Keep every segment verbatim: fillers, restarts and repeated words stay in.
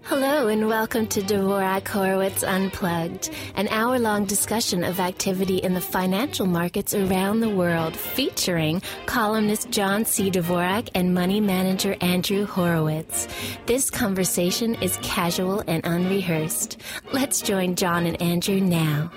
Hello and welcome to Dvorak Horowitz Unplugged, an hour-long discussion of activity in the financial markets around the world, featuring columnist John C. Dvorak and money manager Andrew Horowitz. This conversation is casual and unrehearsed. Let's join John and Andrew now.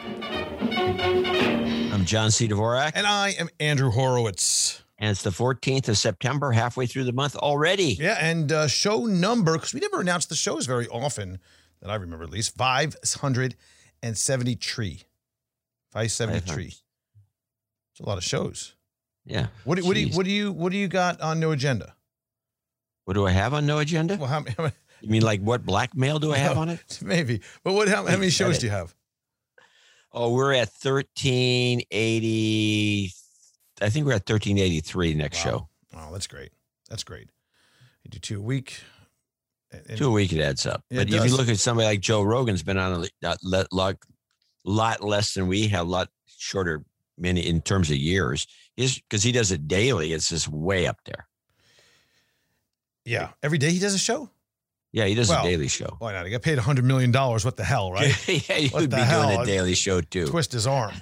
I'm John C. Dvorak. And I am Andrew Horowitz. And it's the fourteenth of September, halfway through the month already. Yeah, and uh, show number, because we never announce the shows very often, that I remember at least, five hundred seventy-three. five seventy-three. It's a lot of shows. Yeah. What do, what do you what do you what do you got on No Agenda? What do I have on No Agenda? Well, how many? How many you mean like what blackmail do I have on it? Maybe. But what? How, how many shows do you have? Oh, we're at thirteen eighty. I think we're at thirteen eighty-three next wow. show. Oh, that's great. That's great. You do two a week. And, two a week, it adds up. Yeah, but it if does. you look at somebody like Joe Rogan's been on a lot, lot, lot less than we have, a lot shorter many in terms of years. He's because he does it daily. It's just way up there. Yeah. Every day he does a show? Yeah, he does well, a daily show. Why not? He got paid one hundred million dollars. What the hell, right? yeah, you what would be hell? doing a daily show too. Twist his arm.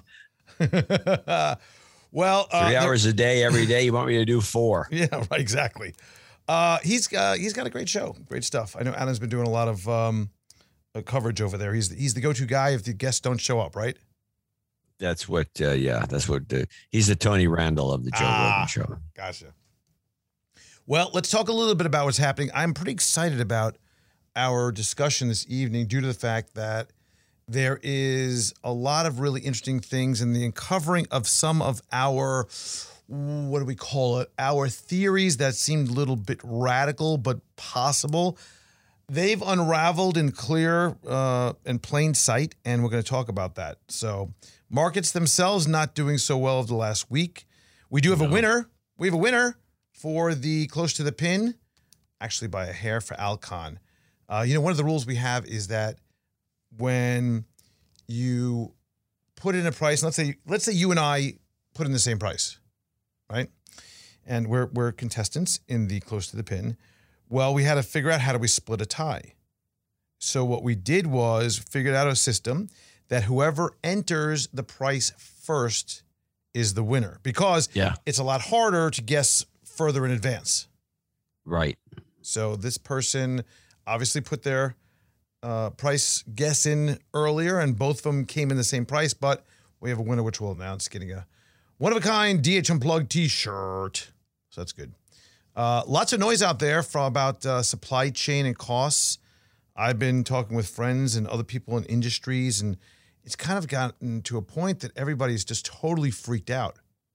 Well, uh, three hours a day, every day. You want me to do four? Yeah, right. Exactly. Uh, he's uh, he's got a great show, great stuff. I know Alan's been doing a lot of um, uh, coverage over there. He's the, he's the go-to guy if the guests don't show up, right? That's what. Uh, yeah, that's what. Uh, he's the Tony Randall of the Joe ah, Rogan Show. Gotcha. Well, let's talk a little bit about what's happening. I'm pretty excited about our discussion this evening due to the fact that there is a lot of really interesting things in the uncovering of some of our, what do we call it, our theories that seemed a little bit radical but possible. They've unraveled in clear uh, and plain sight, and we're going to talk about that. So markets themselves not doing so well over the last week. We do have no. a winner. We have a winner for the close to the pin, actually by a hair for Alcon. Uh, you know, one of the rules we have is that when you put in a price, let's say let's say you and I put in the same price, right? And we're we're contestants in the close to the pin. Well, we had to figure out how do we split a tie. So what we did was figured out a system that whoever enters the price first is the winner, because yeah. it's a lot harder to guess further in advance. Right. So this person obviously put their uh, price guess in earlier, and both of them came in the same price, but we have a winner, which we'll announce, getting a one-of-a-kind D H Unplugged t-shirt. So that's good. Uh, lots of noise out there from about uh, supply chain and costs. I've been talking with friends and other people in industries, and it's kind of gotten to a point that everybody's just totally freaked out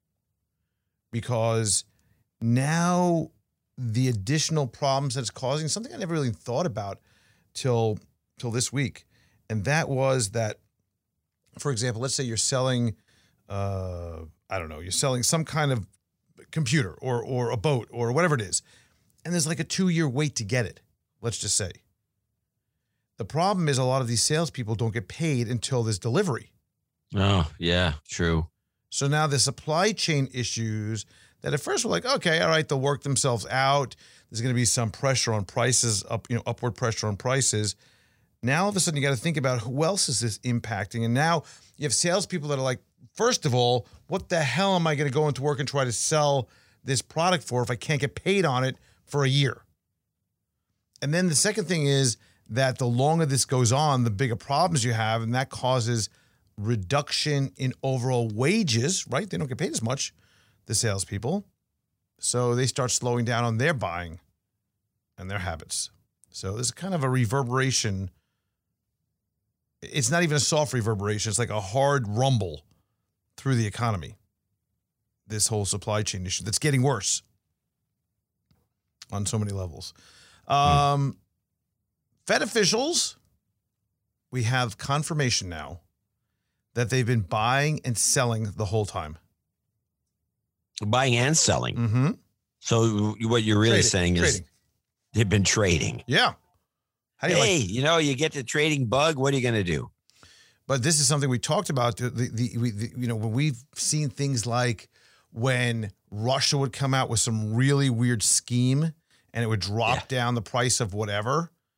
because now the additional problems that it's causing, something I never really thought about till till this week, and that was that, for example, let's say you're selling, uh, I don't know, you're selling some kind of computer or or a boat or whatever it is, and there's like a two-year wait to get it, let's just say. The problem is a lot of these salespeople don't get paid until there's delivery. Oh, yeah, true. So now the supply chain issues that at first were like, okay, all right, they'll work themselves out. There's going to be some pressure on prices, up, you know, upward pressure on prices. Now all of a sudden you got to think about who else is this impacting. And now you have salespeople that are like, first of all, what the hell am I going to go into work and try to sell this product for if I can't get paid on it for a year? And then the second thing is that the longer this goes on, the bigger problems you have, and that causes reduction in overall wages, right? They don't get paid as much, the salespeople. So they start slowing down on their buying and their habits. So there's kind of a reverberation. It's not even a soft reverberation. It's like a hard rumble through the economy. This whole supply chain issue that's getting worse on so many levels. Um, mm. Fed officials, we have confirmation now that they've been buying and selling the whole time. Buying and selling. Mm-hmm. So what you're really trading, saying trading. is they've been trading. Yeah. How do you hey, like- you know, you get the trading bug. What are you going to do? But this is something we talked about. The, the, the, we, the you know, when we've seen things like when Russia would come out with some really weird scheme and it would drop yeah. down the price of whatever.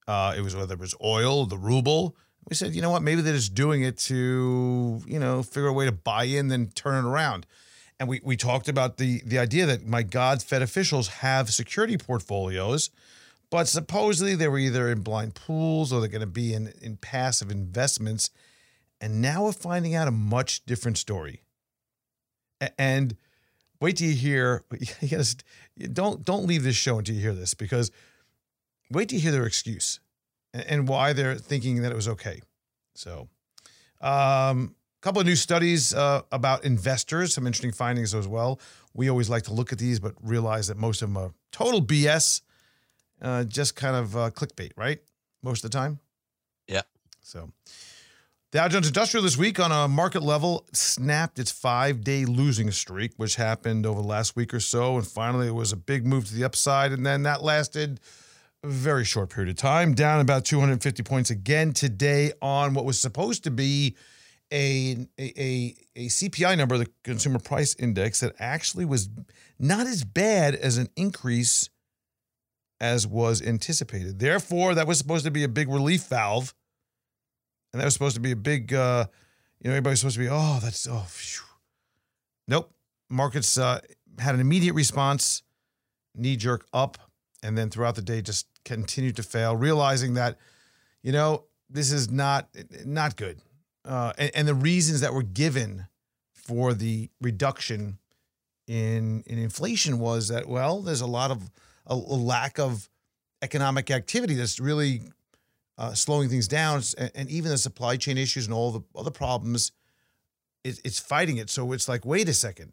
Uh, it was whether it was oil, the ruble. We said, you know what? Maybe they're just doing it to, you know, figure a way to buy in, then turn it around. And we we talked about the the idea that, my God, Fed officials have security portfolios, but supposedly they were either in blind pools or they're going to be in, in passive investments. And now we're finding out a much different story. A- And wait till you hear, you gotta, don't, don't leave this show until you hear this, because wait till you hear their excuse and, and why they're thinking that it was okay. So, um, a couple of new studies uh, about investors, some interesting findings as well. We always like to look at these, but realize that most of them are total B S, uh, just kind of uh, clickbait, right? Most of the time. Yeah. So Dow Jones Industrial this week on a market level snapped its five-day losing streak, which happened over the last week or so. And finally, it was a big move to the upside. And then that lasted a very short period of time, down about two hundred fifty points again today on what was supposed to be A, a, a C P I number, the Consumer Price Index, that actually was not as bad as an increase as was anticipated. Therefore, that was supposed to be a big relief valve. And that was supposed to be a big, uh, you know, everybody's supposed to be, oh, that's, oh, phew. Nope. Markets uh, had an immediate response, knee-jerk up, and then throughout the day just continued to fail, realizing that, you know, this is not not good. Uh, and, and the reasons that were given for the reduction in in inflation was that, well, there's a lot of a, a lack of economic activity that's really uh, slowing things down, and, and even the supply chain issues and all the other problems, it, it's fighting it. So it's like, wait a second,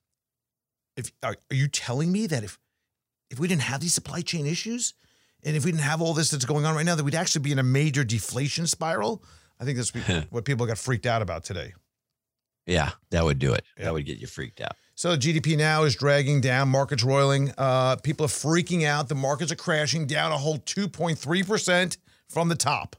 if are, are you telling me that if if we didn't have these supply chain issues, and if we didn't have all this that's going on right now, that we'd actually be in a major deflation spiral? I think that's what people got freaked out about today. Yeah, that would do it. Yeah. That would get you freaked out. So G D P now is dragging down, markets roiling. Uh, people are freaking out. The markets are crashing down a whole two point three percent from the top.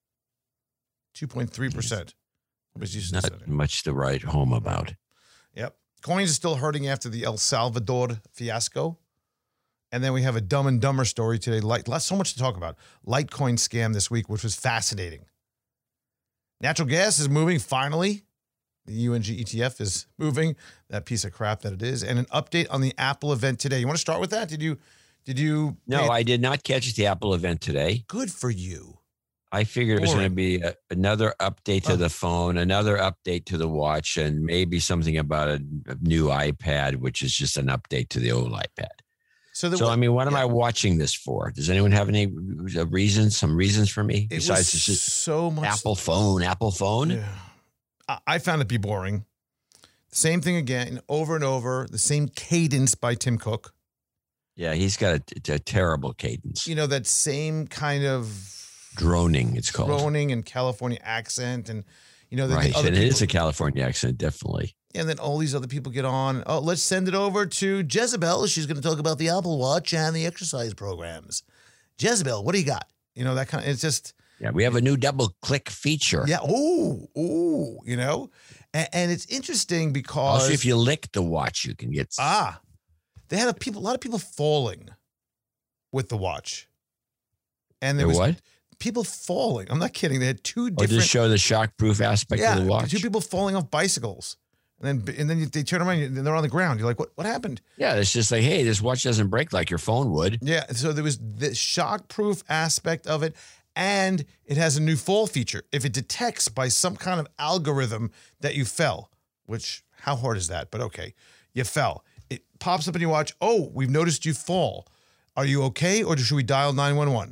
two point three percent. Not much to write home about. Yep. Coins is still hurting after the El Salvador fiasco. And then we have a Dumb and Dumber story today. Light, so much to talk about. Litecoin scam this week, which was fascinating. Natural gas is moving finally. The U N G E T F is moving, that piece of crap that it is. And an update on the Apple event today. You want to start with that? Did you, did you? No, man, I did not catch the Apple event today. Good for you. I figured it was going to Boring. be a, another update to Oh. the phone, another update to the watch, and maybe something about a, a new iPad, which is just an update to the old iPad. So, the, So, I mean, what am yeah. I watching this for? Does anyone have any reasons, some reasons for me it besides was it's just so much. Apple phone, Apple phone? Yeah. I, I found it to be boring. Same thing again, over and over. The same cadence by Tim Cook. Yeah, he's got a, a terrible cadence. You know, that same kind of Droning, it's called. droning and California accent, and you know, the, Right, the other and it people, is a California accent, definitely. and then all these other people get on. Oh, let's send it over to Jezebel. She's going to talk about the Apple Watch and the exercise programs. Jezebel, what do you got? You know, that kind of. It's just. Yeah, we have a new double click feature. Yeah. Ooh, ooh. You know, and, and it's interesting because Also, if you lick the watch, you can get. ah, they had a people, a lot of people falling with the watch, and there There was what? people falling. I'm not kidding. They had two Or different. just show the shockproof aspect yeah, of the watch. two people falling off bicycles, and then and then they turn around and they're on the ground. You're like, what? What happened? Yeah, it's just like, hey, this watch doesn't break like your phone would. Yeah. So there was the shockproof aspect of it. And it has a new fall feature. If it detects by some kind of algorithm that you fell, which how hard is that? But okay, you fell. It pops up in your watch. Oh, we've noticed you fall. Are you okay, or should we dial nine one one?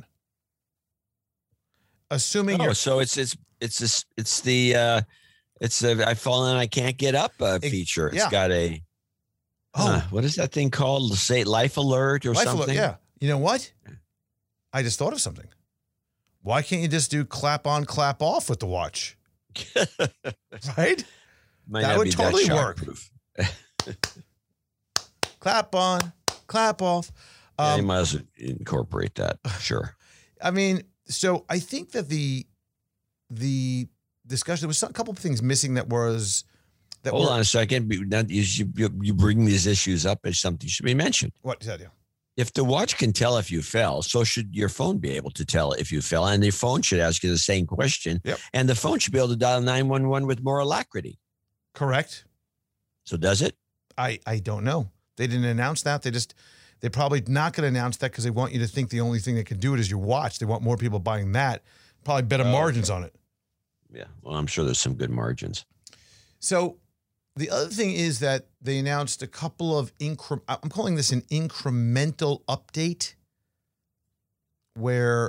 Assuming Oh, you're so it's it's it's this it's the uh it's a I've fallen I can't get up uh, It- feature. It's yeah. got a oh uh, what is that thing called? Say life alert or life something. alert. Yeah. You know what? I just thought of something. Why can't you just do clap on, clap off with the watch? Right? Might That not would be totally work. shockproof. Clap on, clap off. Yeah, you Um, might as well incorporate that. Sure. I mean, so I think that the the discussion, there was a couple of things missing that was that Hold were, on a second. Be- that You, you, you bring these issues up as something should be mentioned. What is that? Yeah. If the watch can tell if you fell, so should your phone be able to tell if you fell. And the phone should ask you the same question. Yep. And the phone should be able to dial nine one one with more alacrity. Correct. So does it? I, I don't know. They didn't announce that. They just, they're probably not going to announce that because they want you to think the only thing that can do it is your watch. They want more people buying that. Probably better Oh, margins okay. on it. Yeah. Well, I'm sure there's some good margins. So the other thing is that they announced a couple of incre- I'm calling this an incremental update where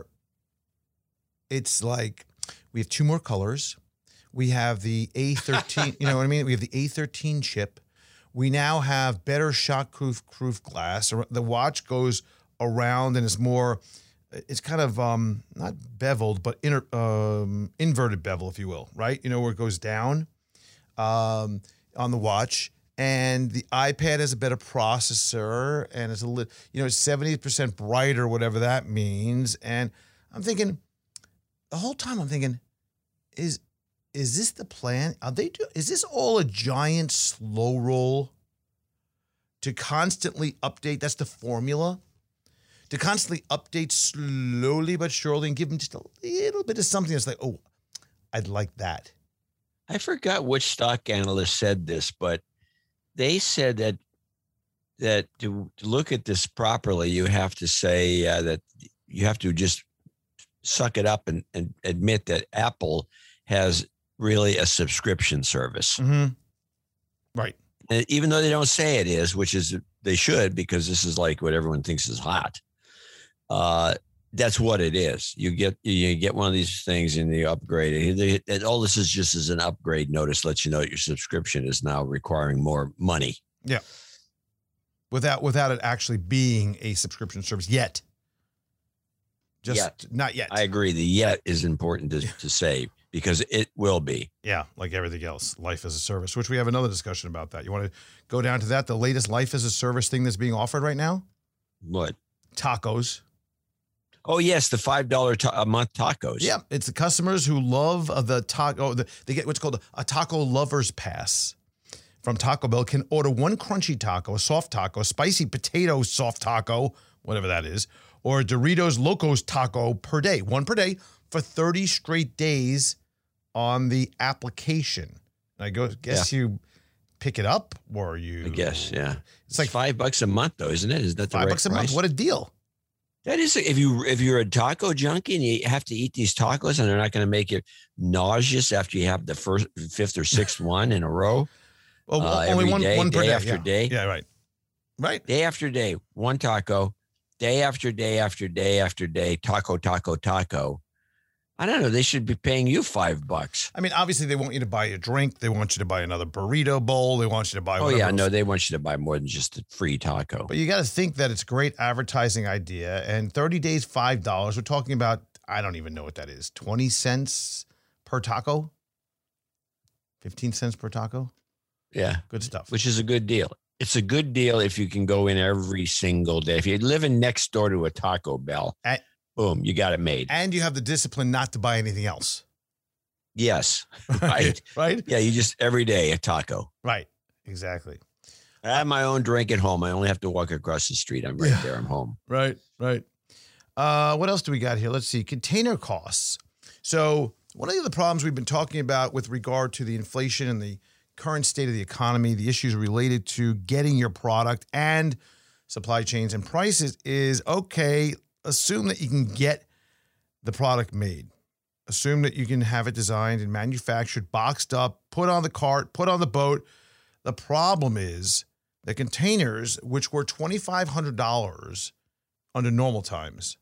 it's like we have two more colors. We have the A thirteen, you know what I mean? We have the A thirteen chip. We now have better shockproof proof glass. The watch goes around and it's more, it's kind of um, not beveled, but inter, um, inverted bevel, if you will, right? You know, where it goes down. Um, on the watch, and the iPad has a better processor, and it's a little, you know, it's seventy percent brighter, whatever that means. And I'm thinking, the whole time I'm thinking, is is this the plan? Are they do? Is this all a giant slow roll to constantly update? That's the formula. To constantly update slowly but surely and give them just a little bit of something that's like, oh, I'd like that. I forgot which stock analyst said this, but they said that that to, to look at this properly, you have to say uh, that you have to just suck it up and, and admit that Apple has really a subscription service. Mm-hmm. Right. And even though they don't say it is, which is they should, because this is like what everyone thinks is hot. Uh, That's what it is. You get you get one of these things and you upgrade it. And all this is just as an upgrade notice, lets you know that your subscription is now requiring more money. Yeah. Without without it actually being a subscription service yet. Just Yet. not yet. I agree. The yet is important to, to say because it will be. Yeah, like everything else, life as a service, which we have another discussion about that. You want to go down to that? The latest life as a service thing that's being offered right now? What? Tacos. Oh, yes, the five dollars ta- a month tacos. Yeah, it's the customers who love the taco. The, they get what's called a taco lover's pass from Taco Bell. Can order one crunchy taco, a soft taco, spicy potato soft taco, whatever that is, or a Doritos Locos taco per day, one per day for thirty straight days on the application. And I go, guess yeah. you pick it up or you. I guess, yeah. It's, it's like five bucks a month, though, isn't it? Is that the five right bucks a price? month? What a deal! That is, if you if you're a taco junkie and you have to eat these tacos and they're not going to make you nauseous after you have the first, fifth, or sixth one in a row. Well, uh, only every one, day, one per day day after yeah. day. Yeah, right, right. Day after day, one taco. Day after day after day after day, taco, taco, taco. I don't know. They should be paying you five bucks. I mean, obviously, they want you to buy a drink. They want you to buy another burrito bowl. They want you to buy. Oh whatever yeah, else. no, they want you to buy more than just a free taco. But you got to think that it's a great advertising idea. And thirty days, five dollars. We're talking about, I don't even know what that is. Twenty cents per taco. Fifteen cents per taco. Yeah, good stuff. Which is a good deal. It's a good deal if you can go in every single day. If you're living next door to a Taco Bell, and, boom, you got it made. And you have the discipline not to buy anything else. Yes. Right. Right. Yeah. You just every day a taco. Right. Exactly. I have my own drink at home. I only have to walk across the street. I'm right yeah. there. I'm home. Right. Right. Uh, what else do we got here? Let's see. Container costs. So one of the problems we've been talking about with regard to the inflation and the current state of the economy, the issues related to getting your product and supply chains and prices is, okay, assume that you can get the product made. Assume that you can have it designed and manufactured, boxed up, put on the cart, put on the boat. The problem is the containers, which were twenty-five hundred dollars under normal times,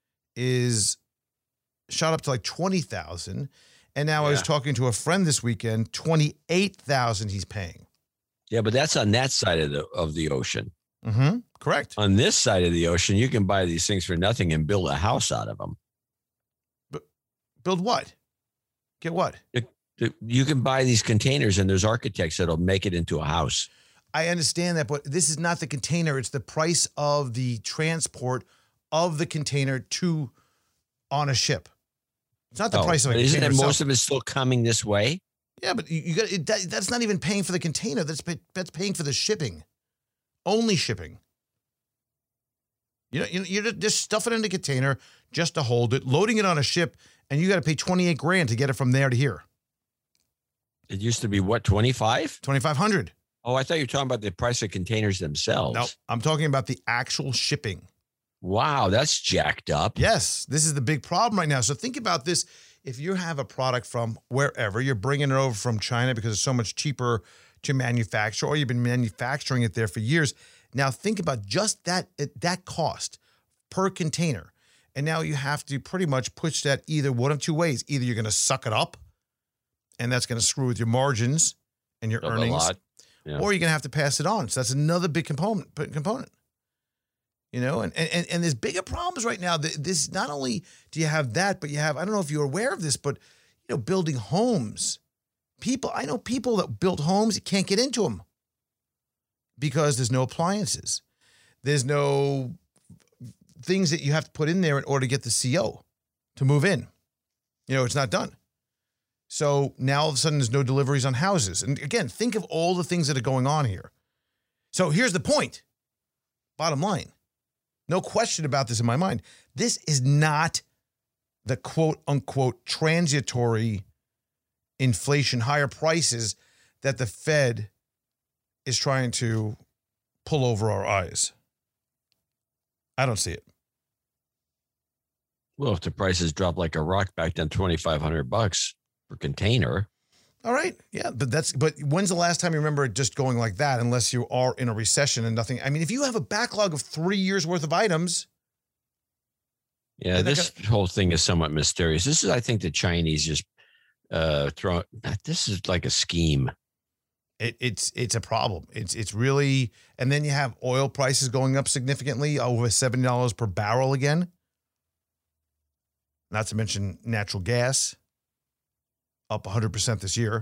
is shot up to like twenty thousand dollars. And now yeah. I was talking to a friend this weekend, twenty-eight thousand dollars he's paying. Yeah, but that's on that side of the of the ocean. Mm-hmm. Correct. On this side of the ocean, you can buy these things for nothing and build a house out of them. But build what? Get what? It, it, you can buy these containers and there's architects that'll make it into a house. I understand that, but this is not the container. It's the price of the transport of the container to on a ship. It's not the oh, price of a isn't container. Isn't most itself. of it still coming this way? Yeah, but you, you got it, that, that's not even paying for the container. That's pay, that's paying for the shipping, only shipping. You know, you- you're just stuffing it in a container just to hold it, loading it on a ship, and you got to pay twenty-eight grand to get it from there to here. It used to be what, twenty-five? twenty-five hundred. Oh, I thought you were talking about the price of containers themselves. No, I'm talking about the actual shipping. Wow, that's jacked up. Yes, this is the big problem right now. So think about this. If you have a product from wherever, you're bringing it over from China because it's so much cheaper to manufacture, or you've been manufacturing it there for years. Now think about just that, that cost per container. And now you have to pretty much push that either one of two ways. Either you're going to suck it up, and that's going to screw with your margins and your Up a earnings, lot. Yeah. or you're going to have to pass it on. So that's another big component. component. You know, and, and and there's bigger problems right now. This, not only do you have that, but you have, I don't know if you're aware of this, but, you know, building homes. People, I know people that build homes, you can't get into them because there's no appliances. There's no things that you have to put in there in order to get the C O to move in. You know, it's not done. So now all of a sudden there's no deliveries on houses. And again, think of all the things that are going on here. So here's the point. Bottom line. No question about this in my mind. This is not the quote unquote transitory inflation, higher prices that the Fed is trying to pull over our eyes. I don't see it. Well, if the prices drop like a rock back down twenty-five hundred bucks per container. All right. Yeah. But that's, but when's the last time you remember it just going like that, unless you are in a recession and nothing? I mean, if you have a backlog of three years worth of items. Yeah. This gonna, whole thing is somewhat mysterious. This is, I think the Chinese just uh, throw, this is like a scheme. It, it's, it's a problem. It's, it's really, and then you have oil prices going up significantly, over seventy dollars per barrel again. Not to mention natural gas. Up one hundred percent this year.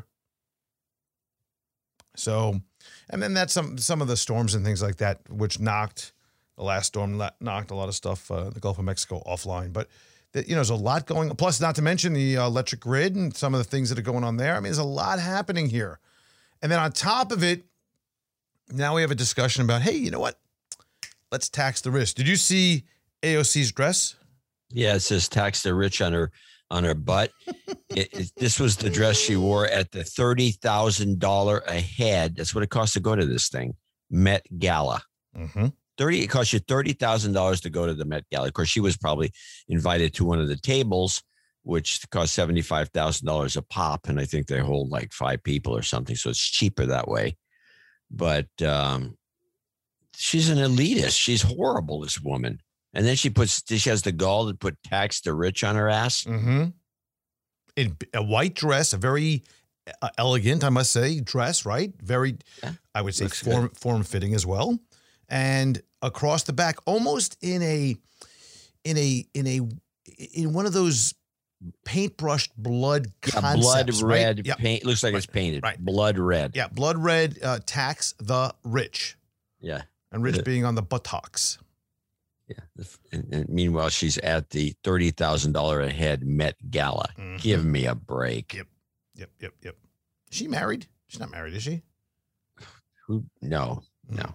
So, and then that's some some of the storms and things like that, which knocked, the last storm knocked a lot of stuff, uh, the Gulf of Mexico offline. But, the, you know, there's a lot going on. Plus, not to mention the uh, electric grid and some of the things that are going on there. I mean, there's a lot happening here. And then on top of it, now we have a discussion about, hey, you know what? Let's tax the rich. Did you see A O C's dress? Yeah, it says tax the rich on her on her butt. it, it, this was the dress she wore at the thirty thousand dollars a head. That's what it costs to go to this thing. Met Gala. Mm-hmm. thirty It cost you thirty thousand dollars to go to the Met Gala. Of course, she was probably invited to one of the tables, which cost seventy-five thousand dollars a pop. And I think they hold like five people or something. So it's cheaper that way. But um, she's an elitist. She's horrible, this woman. And then she puts, she has the gall to put tax the rich on her ass. Mm-hmm. In a white dress, a very uh, elegant, I must say, dress, right? Very, yeah, I would say, form form fitting as well. And across the back, almost in a, in a, in a, in one of those paintbrushed blood concepts, yeah, blood red right? Yep. paint. Looks like right. it's painted. Right. Blood red. Yeah, blood red. Uh, tax the rich. Yeah, and rich the, being on the buttocks. Yeah. And, and meanwhile, she's at the thirty thousand dollars a head Met Gala. Mm-hmm. Give me a break. Yep. Yep. Yep. Yep. Is she married? She's not married, is she? Who? No. No.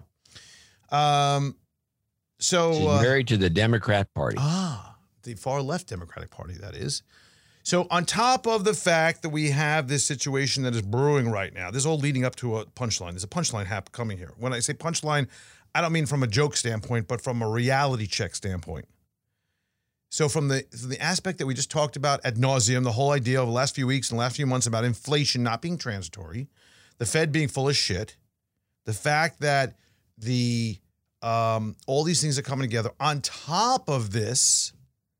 Um. So she's uh, married to the Democrat Party. Ah, the far left Democratic Party, that is. So on top of the fact that we have this situation that is brewing right now, this is all leading up to a punchline. There's a punchline hap coming here. When I say punchline, I don't mean from a joke standpoint, but from a reality check standpoint. So from the, from the aspect that we just talked about ad nauseum, the whole idea of the last few weeks and the last few months about inflation not being transitory, the Fed being full of shit, the fact that the um, all these things are coming together. On top of this,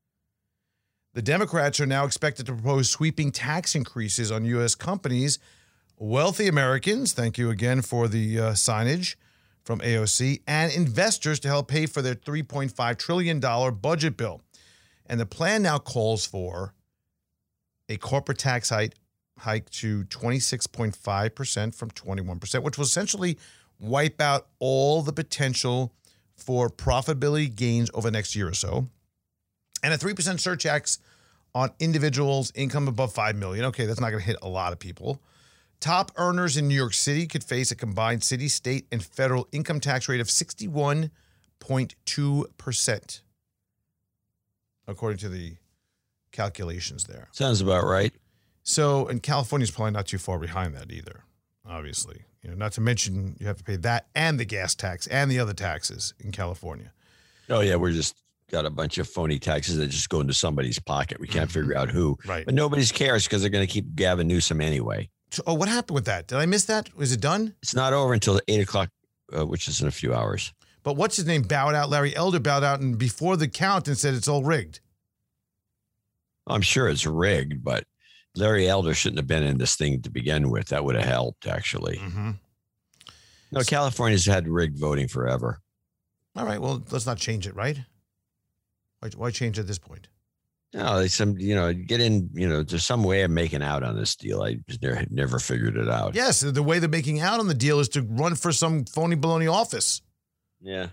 the Democrats are now expected to propose sweeping tax increases on U S companies, wealthy Americans, thank you again for the uh, signage from A O C, and investors to help pay for their three point five trillion dollars budget bill. And the plan now calls for a corporate tax hike, hike to twenty-six point five percent from twenty-one percent, which will essentially wipe out all the potential for profitability gains over the next year or so. And a three percent surtax on individuals' income above five million dollars. Okay, that's not going to hit a lot of people. Top earners in New York City could face a combined city, state, and federal income tax rate of sixty-one point two percent, according to the calculations there. Sounds about right. So, and California's probably not too far behind that either, obviously. You know, not to mention you have to pay that and the gas tax and the other taxes in California. Oh, yeah, we're just got a bunch of phony taxes that just go into somebody's pocket. We can't figure out who. Right. But nobody cares because they're going to keep Gavin Newsom anyway. So, oh, what happened with that? Did I miss that? Was it done? It's not over until eight o'clock, uh, which is in a few hours. But what's his name bowed out? Larry Elder bowed out and before the count and said it's all rigged. I'm sure it's rigged, but Larry Elder shouldn't have been in this thing to begin with. That would have helped, actually. Mm-hmm. No, California's had rigged voting forever. All right. Well, let's not change it, right? Why, why change at this point? No, they some you know get in. You know, there's some way of making out on this deal. I just never, never figured it out. Yes, the way they're making out on the deal is to run for some phony baloney office. Yeah.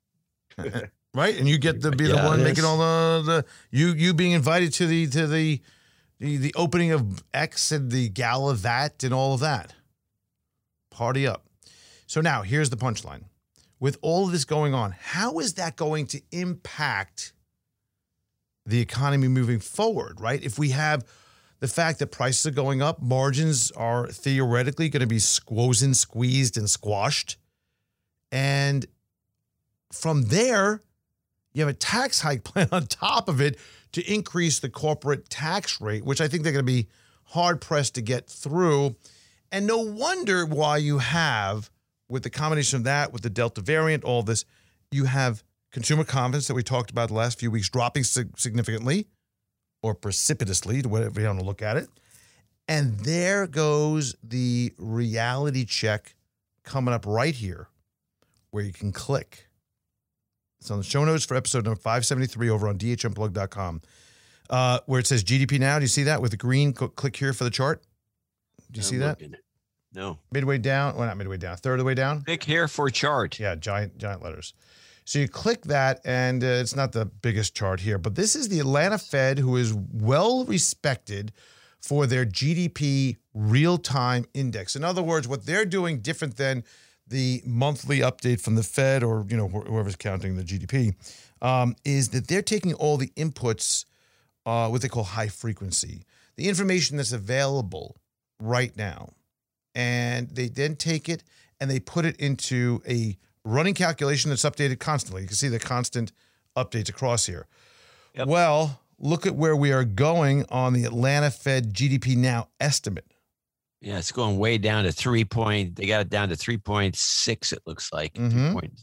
Right, and you get to be the Yeah, one it making is. all the, the you you being invited to the to the, the the opening of X and the gala that and all of that. Party up. So now here's the punchline. With all of this going on, how is that going to impact the economy moving forward, right? If we have the fact that prices are going up, margins are theoretically going to be squozen, squeezed, and squashed. And from there, you have a tax hike plan on top of it to increase the corporate tax rate, which I think they're going to be hard-pressed to get through. And no wonder why you have, with the combination of that, with the Delta variant, all this, you have consumer confidence that we talked about the last few weeks dropping sig- significantly or precipitously, whatever you want to look at it. And there goes the reality check coming up right here where you can click. It's on the show notes for episode number five seventy-three over on D H M plug dot com, uh, where it says G D P now. Do you see that with the green? Go, click here for the chart. Do you I'm see that? looking. No. Midway down. Well, not midway down. Third of the way down. Click here for chart. Yeah, giant, giant letters. So you click that, and uh, it's not the biggest chart here, but this is the Atlanta Fed, who is well respected for their G D P real-time index. In other words, what they're doing different than the monthly update from the Fed or, you know, wh- whoever's counting the G D P, um, is that they're taking all the inputs, uh, what they call high frequency, the information that's available right now, and they then take it and they put it into a running calculation that's updated constantly. You can see the constant updates across here. Yep. Well, look at where we are going on the Atlanta Fed G D P Now estimate. Yeah, it's going way down to three point. They got it down to three point six. It looks like. Mhm. Two point,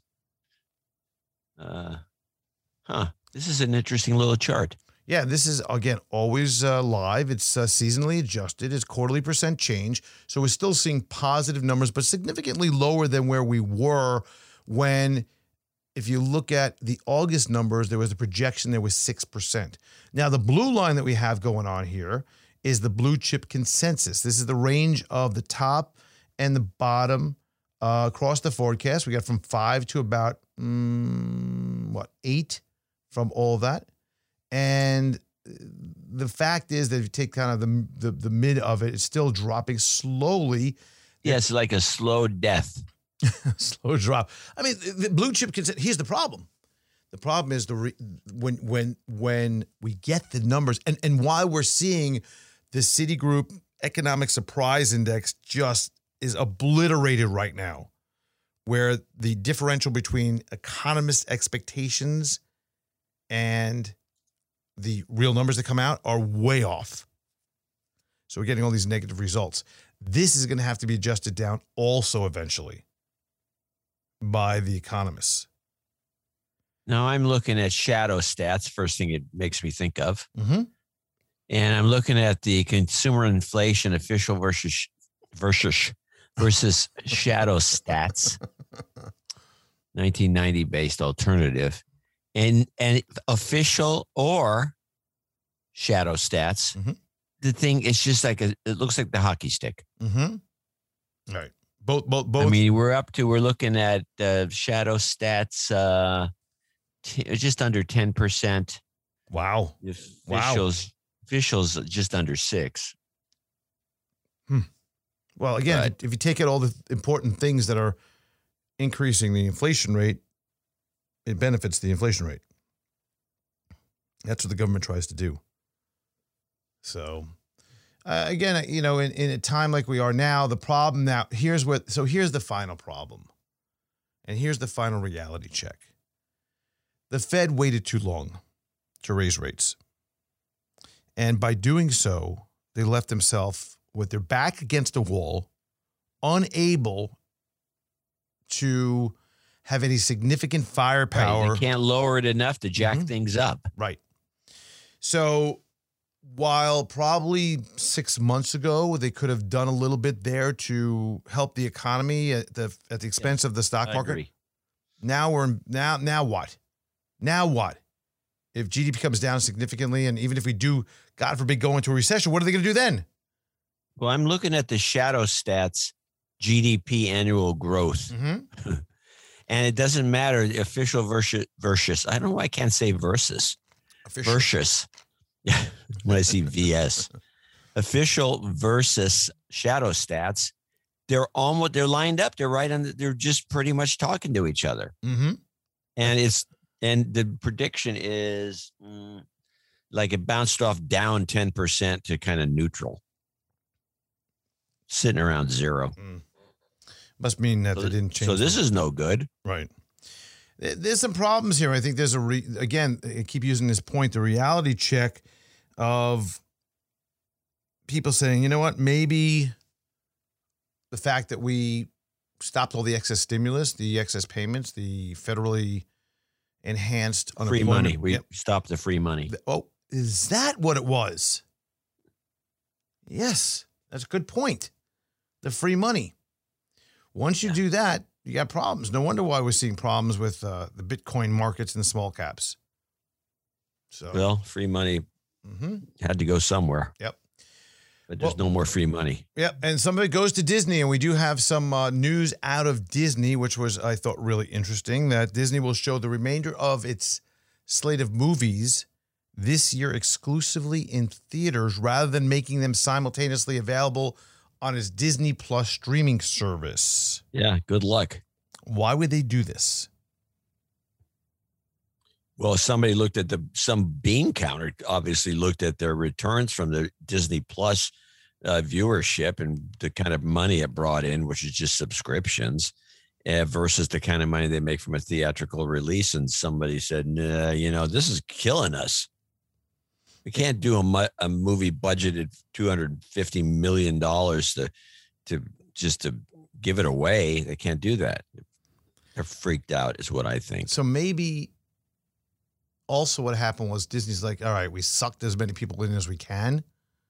uh, huh. This is an interesting little chart. Yeah, this is, again, always uh, live. It's uh, seasonally adjusted. It's quarterly percent change. So we're still seeing positive numbers, but significantly lower than where we were when, if you look at the August numbers, there was a projection there was six percent. Now, the blue line that we have going on here is the blue chip consensus. This is the range of the top and the bottom uh, across the forecast. We got from five to about, mm, what, eight from all of that. And the fact is that if you take kind of the, the, the mid of it, it's still dropping slowly. Yeah, it's like a slow death. Slow drop. I mean, the, the blue chip consensus, here's the problem. The problem is the re, when when when we get the numbers and, and why we're seeing the Citigroup Economic Surprise Index just is obliterated right now, where the differential between economist expectations and the real numbers that come out are way off. So we're getting all these negative results. This is going to have to be adjusted down also eventually by the economists. Now I'm looking at shadow stats. First thing it makes me think of. Mm-hmm. And I'm looking at the consumer inflation official versus versus versus shadow stats, nineteen ninety based alternative, and and official or shadow stats. Mhm. The thing it's just like a, it looks like the hockey stick. Mm-hmm. All right. Both, both, both. I mean, we're up to we're looking at uh, shadow stats, uh, t- just under ten percent. Wow. Wow. Officials. Officials just under six. Well, again, Right. if you take out all the important things that are increasing the inflation rate, it benefits the inflation rate. That's what the government tries to do. So, uh, again, you know, in, in a time like we are now, the problem now, here's what, so here's the final problem. And here's the final reality check. The Fed waited too long to raise rates. And by doing so, they left themselves with their back against a wall, unable to have any significant firepower. Right. They can't lower it enough to jack mm-hmm. things up. Right. So while probably six months ago, they could have done a little bit there to help the economy at the at the expense yeah, of the stock I market. Agree. Now we're now now what? Now what? If G D P comes down significantly, and even if we do, God forbid, go into a recession, what are they going to do then? Well, I'm looking at the shadow stats, G D P annual growth. Mm-hmm. And it doesnn't matter, the official versus, versus. I don't know why I can't say versus. Official. Versus. When I see V S. Official versus shadow stats. They're almost, they're lined up. They're right on, the, they're just pretty much talking to each other. Mm-hmm. And it's, and the prediction is mm, like it bounced off down ten percent to kind of neutral. Sitting around zero. Mm. Must mean that so, they didn't change. So this them. is no good. Right. There's some problems here. I think there's a, re, again, I keep using this point, the reality check of people saying, you know what, maybe the fact that we stopped all the excess stimulus, the excess payments, the federally enhanced free money. We yep. stopped the free money. Oh, is that what it was? Yes, that's a good point. The free money. Once you yeah. do that, you got problems. No wonder why we're seeing problems with uh, the Bitcoin markets and the small caps. So, well, free money mm-hmm. had to go somewhere. Yep. But there's well, no more free money. Yep. And some of it goes to Disney. And we do have some uh, news out of Disney, which was, I thought, really interesting, that Disney will show the remainder of its slate of movies this year exclusively in theaters rather than making them simultaneously available on its Disney Plus streaming service. Yeah, good luck. Why would they do this? Well, somebody looked at the, some bean counter obviously looked at their returns from the Disney Plus uh, viewership and the kind of money it brought in, which is just subscriptions, uh, versus the kind of money they make from a theatrical release. And somebody said, nah, you know, this is killing us. We can't do a, mu- a movie budgeted two hundred fifty million dollars to, to just to give it away. They can't do that. They're freaked out is what I think. So maybe also what happened was Disney's like, all right, we sucked as many people in as we can.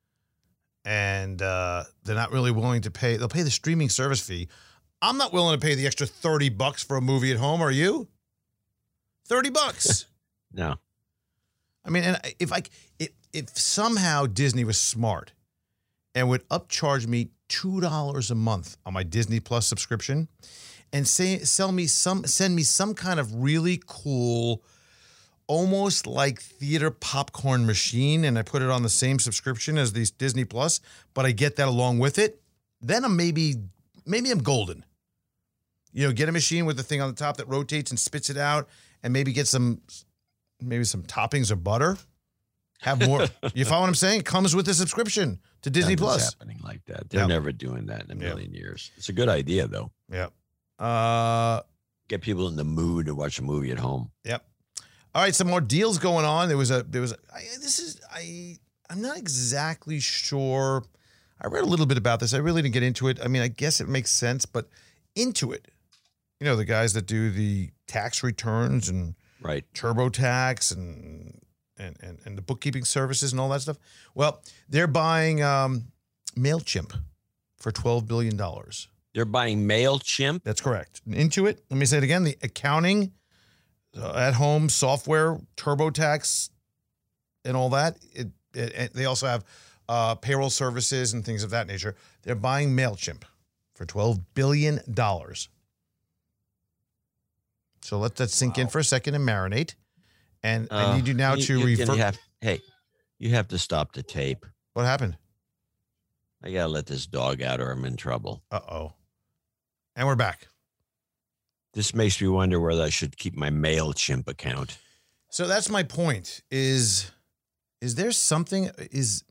And uh, they're not really willing to pay. They'll pay the streaming service fee. I'm not willing to pay the extra thirty bucks for a movie at home. Are you? thirty bucks. No. I mean, and if I, if, if somehow Disney was smart and would upcharge me two dollars a month on my Disney Plus subscription and say, sell me some, send me some kind of really cool, almost like theater popcorn machine, and I put it on the same subscription as these Disney Plus, but I get that along with it, then I'm maybe, maybe I'm golden. You know, get a machine with the thing on the top that rotates and spits it out, and maybe get some, maybe some toppings of butter. Have more. You follow what I'm saying? It comes with the subscription to Disney Nothing's Plus. Happening like that. They're yep. never doing that in a million yep. years. It's a good idea, though. Yep. Uh, Get people in the mood to watch a movie at home. Yep. All right, some more deals going on. There was a, there was, a, I, this is, I, I'm not exactly sure. I read a little bit about this. I really didn't get into it. I mean, I guess it makes sense, but Intuit, you know, the guys that do the tax returns and right. TurboTax and, and, and, and the bookkeeping services and all that stuff. Well, they're buying um, MailChimp for twelve billion dollars. They're buying MailChimp? That's correct. Intuit, let me say it again, the accounting, Uh, at-home software, TurboTax, and all that. It, it, it, they also have uh, payroll services and things of that nature. They're buying MailChimp for twelve billion dollars. So let that sink wow. in for a second and marinate. And uh, I need you now you, to you refer. Have, hey, you have to stop the tape. What happened? I got to let this dog out or I'm in trouble. Uh-oh. And we're back. This makes me wonder whether I should keep my MailChimp account. So that's my point. Is is there something? Is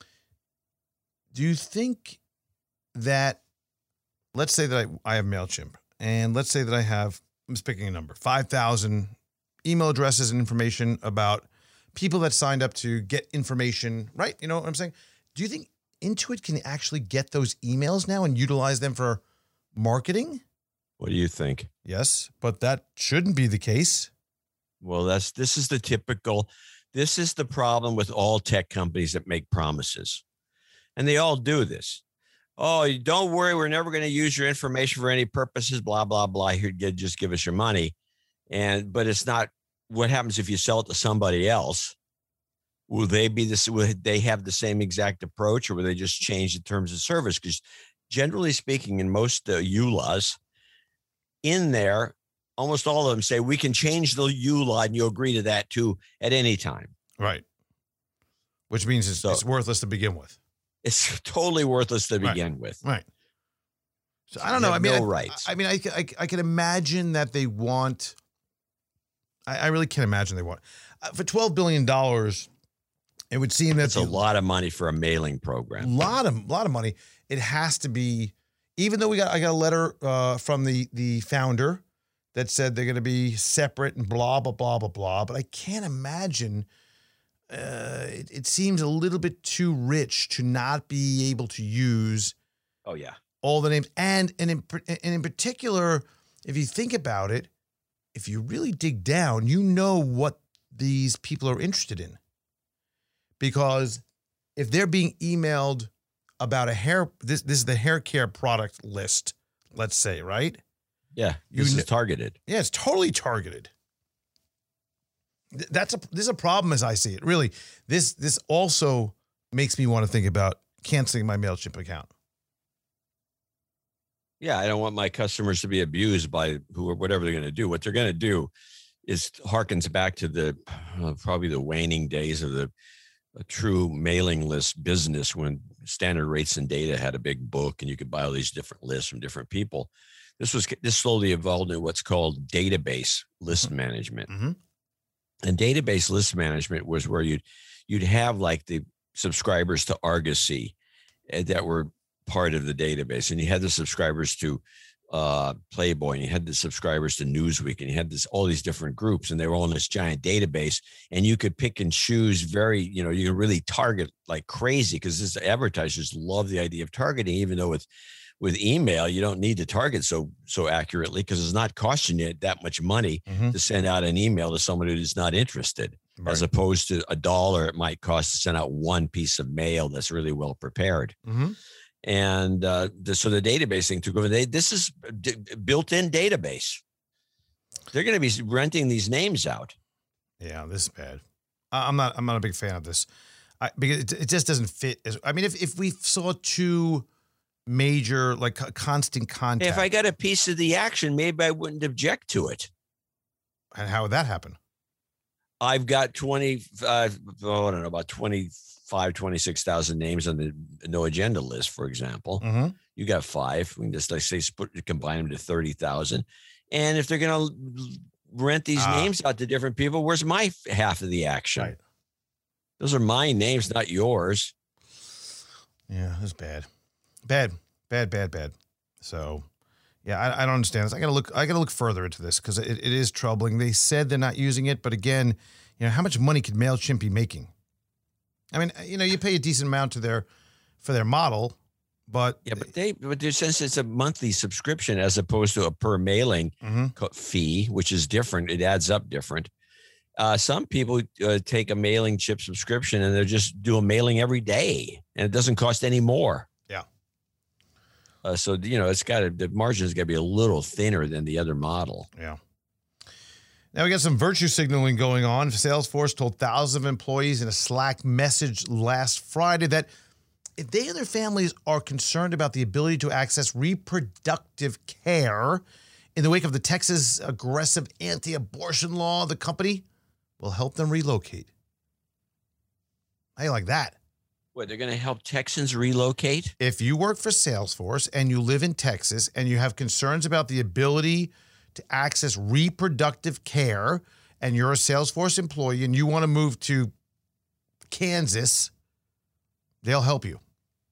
do you think that? Let's say that I, I have MailChimp, and let's say that I have. I'm just picking a number. Five thousand email addresses and information about people that signed up to get information. Right? You know what I'm saying? Do you think Intuit can actually get those emails now and utilize them for marketing? What do you think? Yes, but that shouldn't be the case. Well, that's this is the typical, this is the problem with all tech companies that make promises. And they all do this. Oh, don't worry, we're never going to use your information for any purposes, blah, blah, blah. Here, just give us your money. And but it's not what happens if you sell it to somebody else. Will they be this? Will they have the same exact approach, or will they just change the terms of service? Because generally speaking, in most uh, E U L As, in there, almost all of them say we can change the E U L A and you agree to that too at any time. Right. Which means it's, So- it's worthless to begin with. It's totally worthless to Right. begin with. Right. So I don't You know. I have mean, no I, rights. I mean, I, I, I can imagine that they want. I, I really can't imagine they want uh, for twelve billion dollars. It would seem That's that's a lot of money for a mailing program. lot of lot of money. It has to be, even though we got I got a letter uh, from the the founder that said they're going to be separate and blah blah blah blah blah. But I can't imagine. Uh, it, it seems a little bit too rich to not be able to use Oh, yeah. all the names, and and in and in particular, if you think about it, if you really dig down, you know what these people are interested in. Because if they're being emailed about a hair, this this is the hair care product list, let's say, right? Yeah. You This kn- is targeted. Yeah, it's totally targeted. Th- That's a this is a problem as I see it. Really, this this also makes me want to think about canceling my MailChimp account. Yeah. I don't want my customers to be abused by who or whatever they're going to do. What they're going to do is harkens back to the uh, probably the waning days of the a true mailing list business when Standard Rates and Data had a big book and you could buy all these different lists from different people. This was this slowly evolved into what's called database list management. Mm-hmm. And database list management was where you'd you'd have like the subscribers to Argosy uh, that were part of the database, and you had the subscribers to uh, Playboy, and you had the subscribers to Newsweek, and you had this all these different groups, and they were all in this giant database, and you could pick and choose very, you know, you could really target like crazy because this advertisers love the idea of targeting, even though with with email you don't need to target so so accurately because it's not costing you that much money Mm-hmm. to send out an email to somebody who's not interested, Right. as opposed to a dollar it might cost to send out one piece of mail that's really well prepared. Mm-hmm. And uh, the, so the database thing took over. They, this is a d- built-in database. They're going to be renting these names out. Yeah, this is bad. I- I'm not. I'm not a big fan of this, I, because it, it just doesn't fit. As, I mean, if if we saw two major like co- constant contact, If I got a piece of the action, maybe I wouldn't object to it. and how would that happen? I've got twenty, uh, oh, I don't know, about twenty-five, twenty-six thousand names on the no agenda list, for example. Mm-hmm. You got five. We can just like say split, combine them to thirty thousand. And if they're going to rent these Ah. names out to different people, where's my f- half of the action? Right. Those are my names, not yours. Yeah, it's bad, bad, bad, bad, bad. So, yeah, I, I don't understand this. I gotta look. I gotta look further into this because it, it is troubling. They said they're not using it, but again, you know, how much money could MailChimp be making? I mean, you know, you pay a decent amount to their for their model, but Yeah, but they, but there- since it's a monthly subscription as opposed to a per mailing Mhm. co- fee, which is different, it adds up different. Uh, some people uh, take a mailing chip subscription and they're just doing mailing every day, and it doesn't cost any more. Yeah. Uh, so you know, it's got to the margin's got to be a little thinner than the other model. Yeah. Now we got some virtue signaling going on. Salesforce told thousands of employees in a Slack message last Friday that if they and their families are concerned about the ability to access reproductive care in the wake of the Texas aggressive anti-abortion law, the company will help them relocate. How do you like that? What, they're going to help Texans relocate? If you work for Salesforce and you live in Texas and you have concerns about the ability to access reproductive care and you're a Salesforce employee and you want to move to Kansas, they'll help you.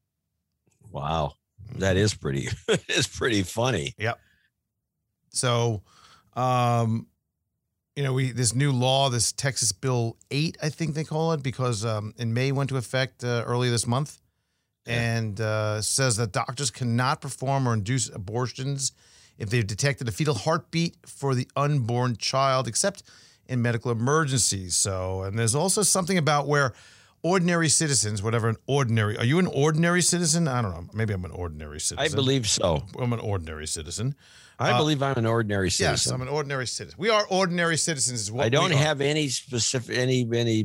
Wow. That is pretty, it's pretty funny. Yep. So, um, you know, we this new law, this Texas Bill eight, I think they call it, because um, in May went to effect uh, earlier this month, yeah. and uh, says that doctors cannot perform or induce abortions if they've detected a fetal heartbeat for the unborn child, except in medical emergencies. So, and there's also something about where ordinary citizens, whatever an ordinary, are you an ordinary citizen? I don't know. Maybe I'm an ordinary citizen. I believe so. I'm an ordinary citizen. I uh, believe I'm an ordinary citizen. Yes, I'm an ordinary citizen. We are ordinary citizens. Is what I don't we are. have any specific, any, any,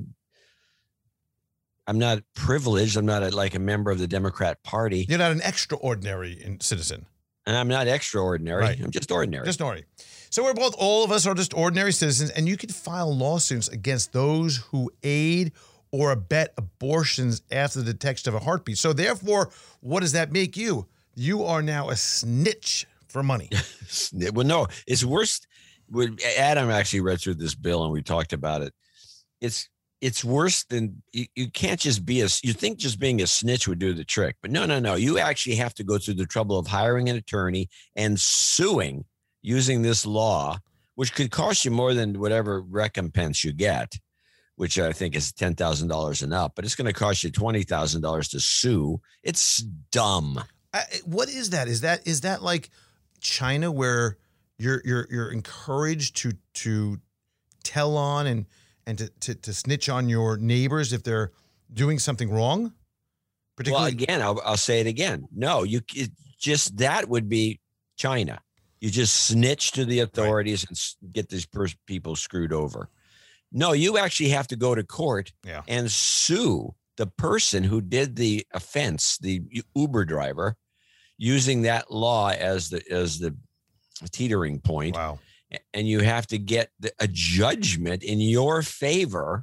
I'm not privileged. I'm not a, like a member of the Democrat Party. You're not an extraordinary citizen. And I'm not extraordinary. Right. I'm just ordinary. Just ordinary. So we're both, all of us are just ordinary citizens, and you can file lawsuits against those who aid or abet abortions after the detection of a heartbeat. So therefore, what does that make you? You are now a snitch for money. Well, no, it's worse. Adam actually read through this bill and we talked about it. It's it's worse than you, you can't just be a, you think just being a snitch would do the trick, but no, no, no. You actually have to go through the trouble of hiring an attorney and suing using this law, which could cost you more than whatever recompense you get, which I think is ten thousand dollars and up, but it's going to cost you twenty thousand dollars to sue. It's dumb. I, what is that? Is that is that like China, where you're you're you're encouraged to to tell on and and to, to, to snitch on your neighbors if they're doing something wrong? Particularly, well, again, I'll, I'll say it again. No, you it just that would be China. You just snitch to the authorities right. and get these per- people screwed over. No, you actually have to go to court yeah. and sue the person who did the offense, the Uber driver, using that law as the as the teetering point. Wow. And you have to get the, a judgment in your favor,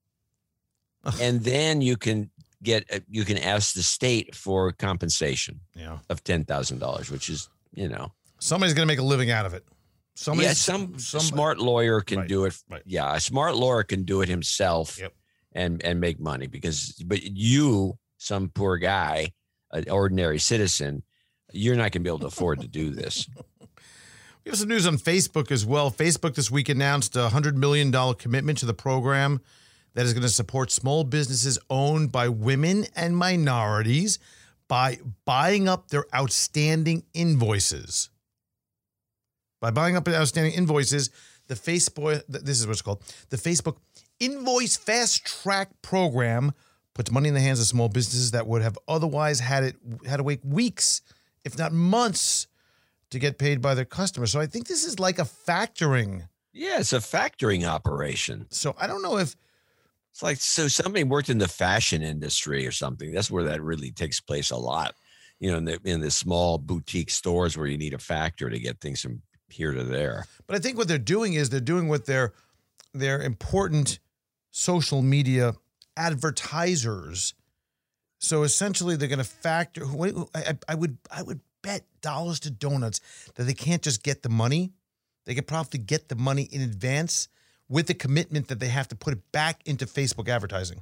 and then you can get you can ask the state for compensation yeah. of ten thousand dollars, which is, you know, somebody's going to make a living out of it. Yeah, some somebody, smart lawyer can right, do it. Right. Yeah, a smart lawyer can do it himself yep. and and make money because, but you, some poor guy, an ordinary citizen, you're not going to be able to afford to do this. We have some news on Facebook as well. Facebook this week announced a one hundred million dollars commitment to the program that is going to support small businesses owned by women and minorities by buying up their outstanding invoices. By buying up outstanding invoices, the Facebook, this is what it's called, the Facebook Invoice Fast Track program puts money in the hands of small businesses that would have otherwise had it had to wait weeks, if not months, to get paid by their customers. So I think this is like a factoring. Yeah, it's a factoring operation. So I don't know if it's like, so somebody worked in the fashion industry or something. That's where that really takes place a lot. You know, in the, in the small boutique stores where you need a factor to get things from here to there. But I think what they're doing is they're doing what their their important social media advertisers. So essentially, they're going to factor. I, I would I would bet dollars to donuts that they can't just get the money. They could probably get the money in advance with the commitment that they have to put it back into Facebook advertising.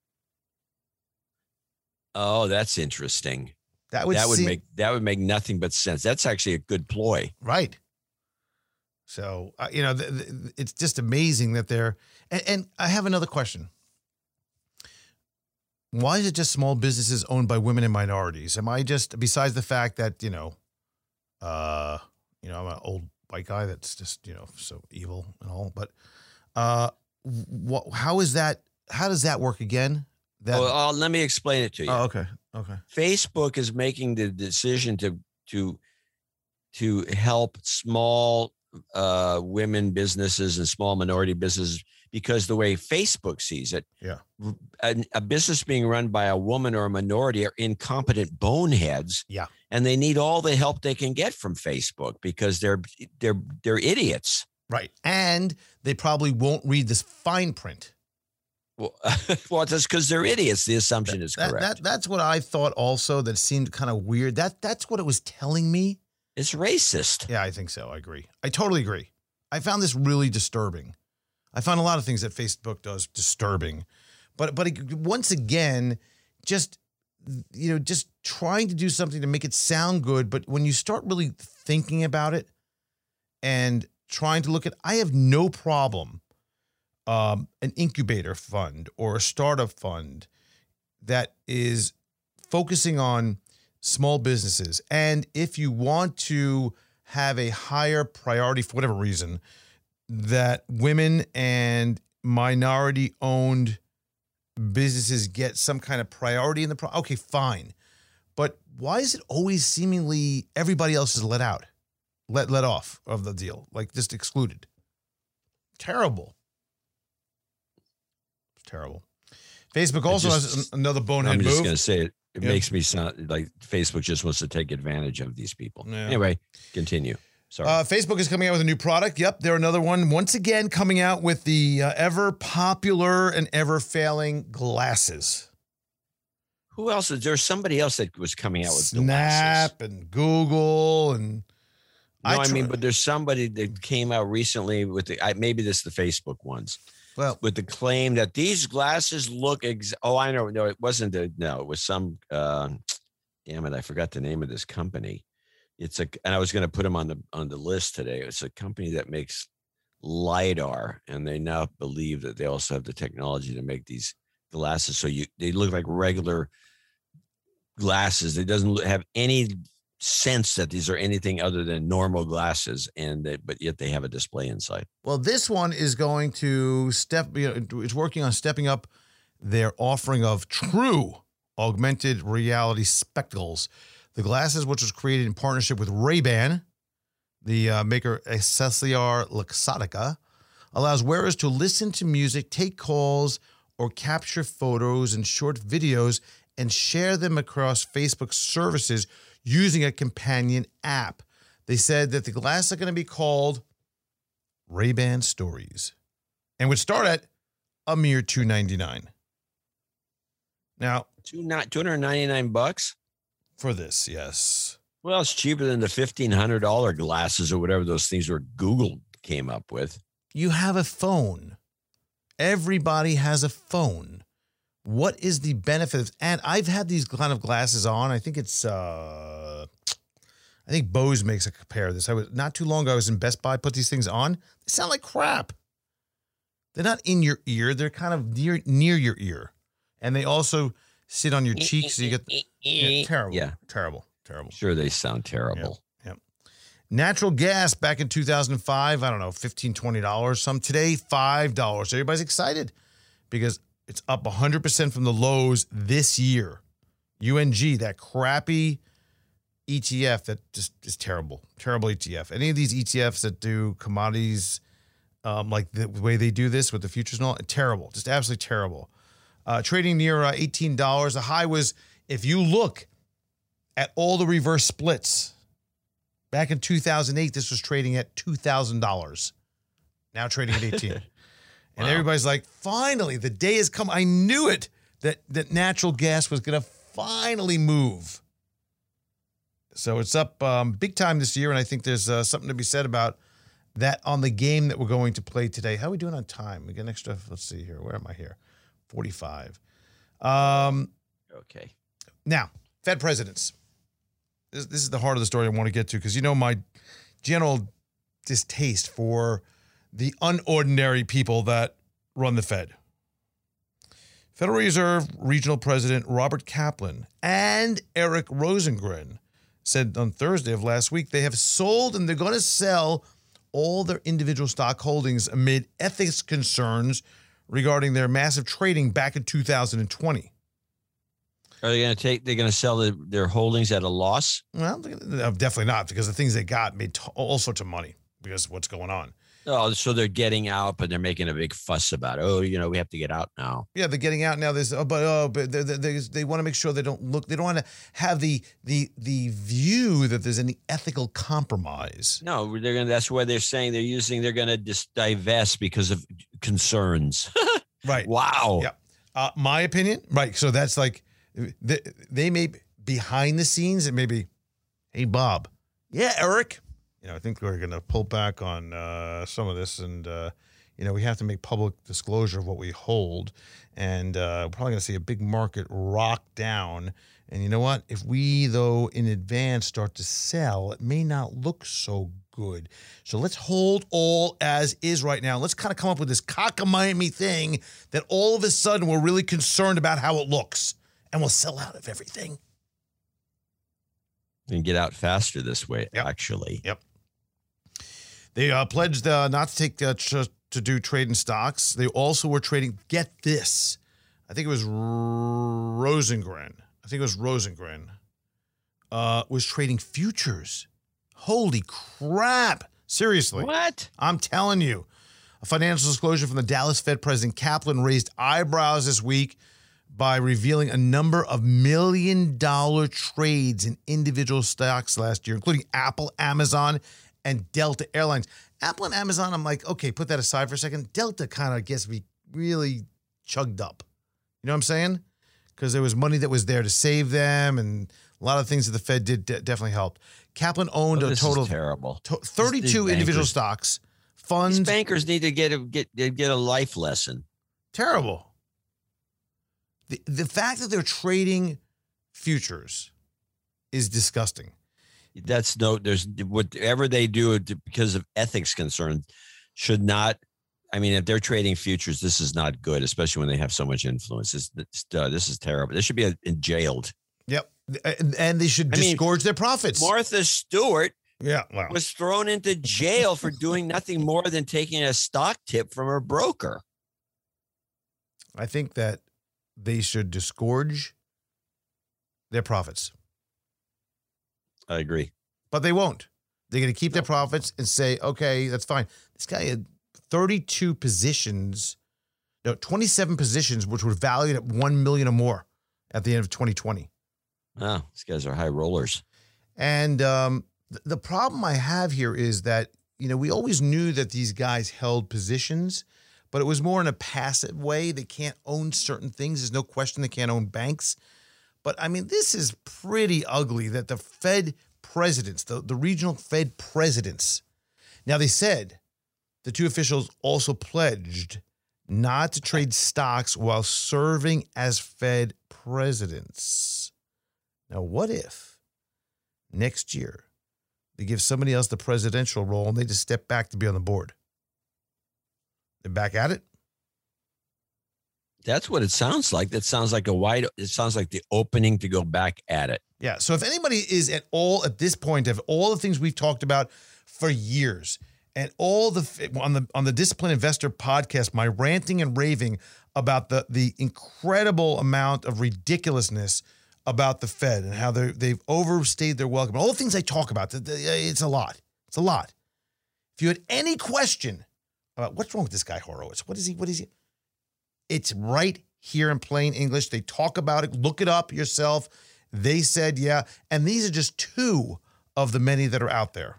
Oh, that's interesting. That would that would seem, make that would make nothing but sense. That's actually a good ploy, right? So uh, you know, th- th- it's just amazing that they're. And, and I have another question. Why is it just small businesses owned by women and minorities? Am I just, besides the fact that, you know, uh, you know, I'm an old white guy that's just, you know, so evil and all, but uh, wh- how is that, how does that work again? That, well, uh, let me explain it to you. Oh, okay. Okay. Facebook is making the decision to, to, to help small uh, women businesses and small minority businesses, because the way Facebook sees it, yeah, a, a business being run by a woman or a minority are incompetent boneheads. Yeah. And they need all the help they can get from Facebook because they're they're they're idiots. Right. And they probably won't read this fine print. Well, well that's because they're idiots. The assumption that, is that, correct. That, that's what I thought also. That seemed kind of weird. That That's what it was telling me. It's racist. Yeah, I think so. I agree. I totally agree. I found this really disturbing. I found a lot of things that Facebook does disturbing. But but it, once again, just, you know, just trying to do something to make it sound good. But when you start really thinking about it and trying to look at, I have no problem um, an incubator fund or a startup fund that is focusing on small businesses. And if you want to have a higher priority for whatever reason, that women and minority owned businesses get some kind of priority in the pro. Okay, fine. But why is it always seemingly everybody else is let out, let let off of the deal, like just excluded? Terrible. It's terrible. Facebook also just, has another bonehead move. I'm just going to say it. It Yep. makes me sound like Facebook just wants to take advantage of these people. Yeah. Anyway, continue. Sorry. Uh, Facebook is coming out with a new product. Yep, they're another one. Once again, coming out with the uh, ever popular and ever failing glasses. Who else? Is there somebody else that was coming out with Snap glasses? and Google and No, I, tr- mean, but there's somebody that came out recently with the I, maybe this is the Facebook ones well, with the claim that these glasses look. Ex- oh, I know. No, it wasn't. The, no, it was some. Uh, damn it! I forgot the name of this company. It's a, and I was going to put them on the on the list today. It's a company that makes LiDAR, and they now believe that they also have the technology to make these glasses so you they look like regular glasses. It doesn't have any sense that these are anything other than normal glasses, and they, but yet they have a display inside. well, this one is going to step. You know, it's working on stepping up their offering of true augmented reality spectacles. The glasses, which was created in partnership with Ray-Ban, the uh, maker Essilor Luxottica, allows wearers to listen to music, take calls, or capture photos and short videos and share them across Facebook services using a companion app. They said that the glasses are going to be called Ray-Ban Stories and would start at a mere two hundred ninety-nine dollars. Now, Two not two hundred ninety-nine bucks. for this, yes. Well, it's cheaper than the fifteen hundred dollar glasses or whatever those things were Google came up with. You have a phone. Everybody has a phone. What is the benefit of, and I've had these kind of glasses on. I think it's uh I think Bose makes a pair of this. I was not too long ago I was in Best Buy, put these things on. They sound like crap. They're not in your ear, they're kind of near near your ear. And they also sit on your cheeks so you get yeah, terrible. Yeah. Terrible. Terrible. Sure, they sound terrible. Yep. Natural gas back in two thousand five, I don't know, fifteen dollars, twenty dollars. Some today, five dollars. Everybody's excited because it's up one hundred percent from the lows this year. U N G, that crappy E T F that just is terrible. Terrible E T F. Any of these E T Fs that do commodities um, like the way they do this with the futures and all, terrible. Just absolutely terrible. Uh, trading near uh, eighteen dollars. The high was, if you look at all the reverse splits, back in two thousand eight, this was trading at two thousand dollars. Now trading at eighteen dollars. And Wow. everybody's like, finally, the day has come. I knew it, that, that natural gas was going to finally move. So it's up um, big time this year, and I think there's uh, something to be said about that on the game that we're going to play today. How are we doing on time? We got an extra, let's see here. Where am I here? forty-five. Um, Okay. now, Fed presidents. This, this is the heart of the story I want to get to because you know my general distaste for the unordinary people that run the Fed. Federal Reserve Regional President Robert Kaplan and Eric Rosengren said on Thursday of last week they have sold and they're going to sell all their individual stock holdings amid ethics concerns regarding their massive trading back in two thousand twenty. Are they going to take? They're going to sell the, their holdings at a loss? Well, definitely not, because the things they got made t- all sorts of money because of what's going on. Oh, so they're getting out, but they're making a big fuss about it. Oh, you know, we have to get out now. Yeah, they're getting out now. There's, oh, but oh, but they, they, they want to make sure they don't look. They don't want to have the the the view that there's any ethical compromise. No, they're going. to That's why they're saying they're using. They're going to just divest because of concerns. Right. Wow. Yeah. Uh, my opinion. Right. So that's like they, they may be behind the scenes. It may be, hey Bob, Yeah, Eric. You know, I think we're going to pull back on uh, some of this, and uh, you know, we have to make public disclosure of what we hold, and uh, we're probably going to see a big market rock down. And you know what? If we, though, in advance start to sell, it may not look so good. So let's hold all as is right now. Let's kind of come up with this cockamamie thing that all of a sudden we're really concerned about how it looks, and we'll sell out of everything. And get out faster this way, Yep. actually. Yep. They uh, pledged uh, not to take uh, tr- to do trade in stocks. They also were trading. Get this, I think it was R- Rosengren. I think it was Rosengren. Uh, was trading futures. Holy crap! Seriously, What? I'm telling you, a financial disclosure from the Dallas Fed President Kaplan raised eyebrows this week by revealing a number of million dollar trades in individual stocks last year, including Apple, Amazon, and Delta Airlines. Apple and Amazon, I'm like, okay, put that aside for a second. Delta kind of gets me really chugged up. You know what I'm saying? Because there was money that was there to save them, and a lot of things that the Fed did de- definitely helped. Kaplan owned Oh, a this total is terrible. to- thirty-two These individual bankers- stocks, These funds. bankers need to get a get get a life lesson. Terrible. The, the fact that they're trading futures is disgusting. That's no. There's whatever they do because of ethics concerns should not. I mean, if they're trading futures, this is not good, especially when they have so much influence. This, this, uh, this is terrible. They should be in jailed. Yep. And, and they should I mean, disgorge their profits. Martha Stewart yeah. Wow. was thrown into jail for doing nothing more than taking a stock tip from her broker. I think that they should disgorge their profits, I agree. but they won't. They're going to keep their profits and say, okay, that's fine. This guy had thirty-two positions, no, twenty-seven positions, which were valued at one million dollars or more at the end of twenty twenty. Oh, these guys are high rollers. And um, th- the problem I have here is that, you know, we always knew that these guys held positions, but it was more in a passive way. They can't own certain things. There's no question they can't own banks. But, I mean, this is pretty ugly that the Fed presidents, the, the regional Fed presidents, now they said the two officials also pledged not to trade stocks while serving as Fed presidents. Now, what if next year they give somebody else the presidential role and they just step back to be on the board? They're back at it? That's what it sounds like. That sounds like a wide, it sounds like the opening to go back at it. Yeah. So if anybody is at all at this point of all the things we've talked about for years and all the on the on the Disciplined Investor podcast, my ranting and raving about the the incredible amount of ridiculousness about the Fed and how they they've overstayed their welcome. All the things I talk about, it's a lot. It's a lot. If you had any question about what's wrong with this guy Horowitz, what is he? What is he? It's right here in plain English. They talk about it. Look it up yourself. They said, yeah. And these are just two of the many that are out there.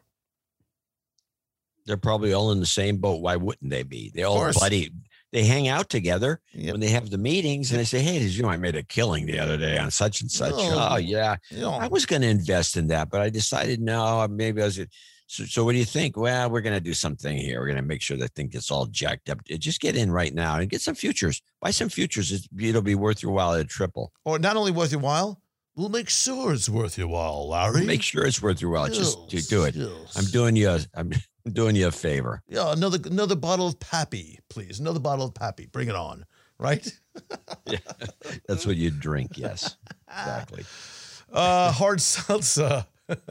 They're probably all in the same boat. Why wouldn't they be? They all course. buddy. They hang out together Yep. when they have the meetings and they say, hey, did you know I made a killing the other day on such and such? No. Oh, yeah. You know, I was going to invest in that, but I decided no, maybe I was. So, so what do you think? Well, we're going to do something here. We're going to make sure that thing gets all jacked up. Just get in right now and get some futures. Buy some futures. It's, it'll be worth your while at a triple. or not only worth your while, we'll make sure it's worth your while, Larry. Make sure it's worth your while. Just do, Yes, do it. yes. I'm doing you. A, I'm doing you a favor. Yeah, another another bottle of Pappy, please. Another bottle of Pappy. Bring it on. Right? Yeah, that's what you drink. Yes, exactly. Uh, hard seltzer.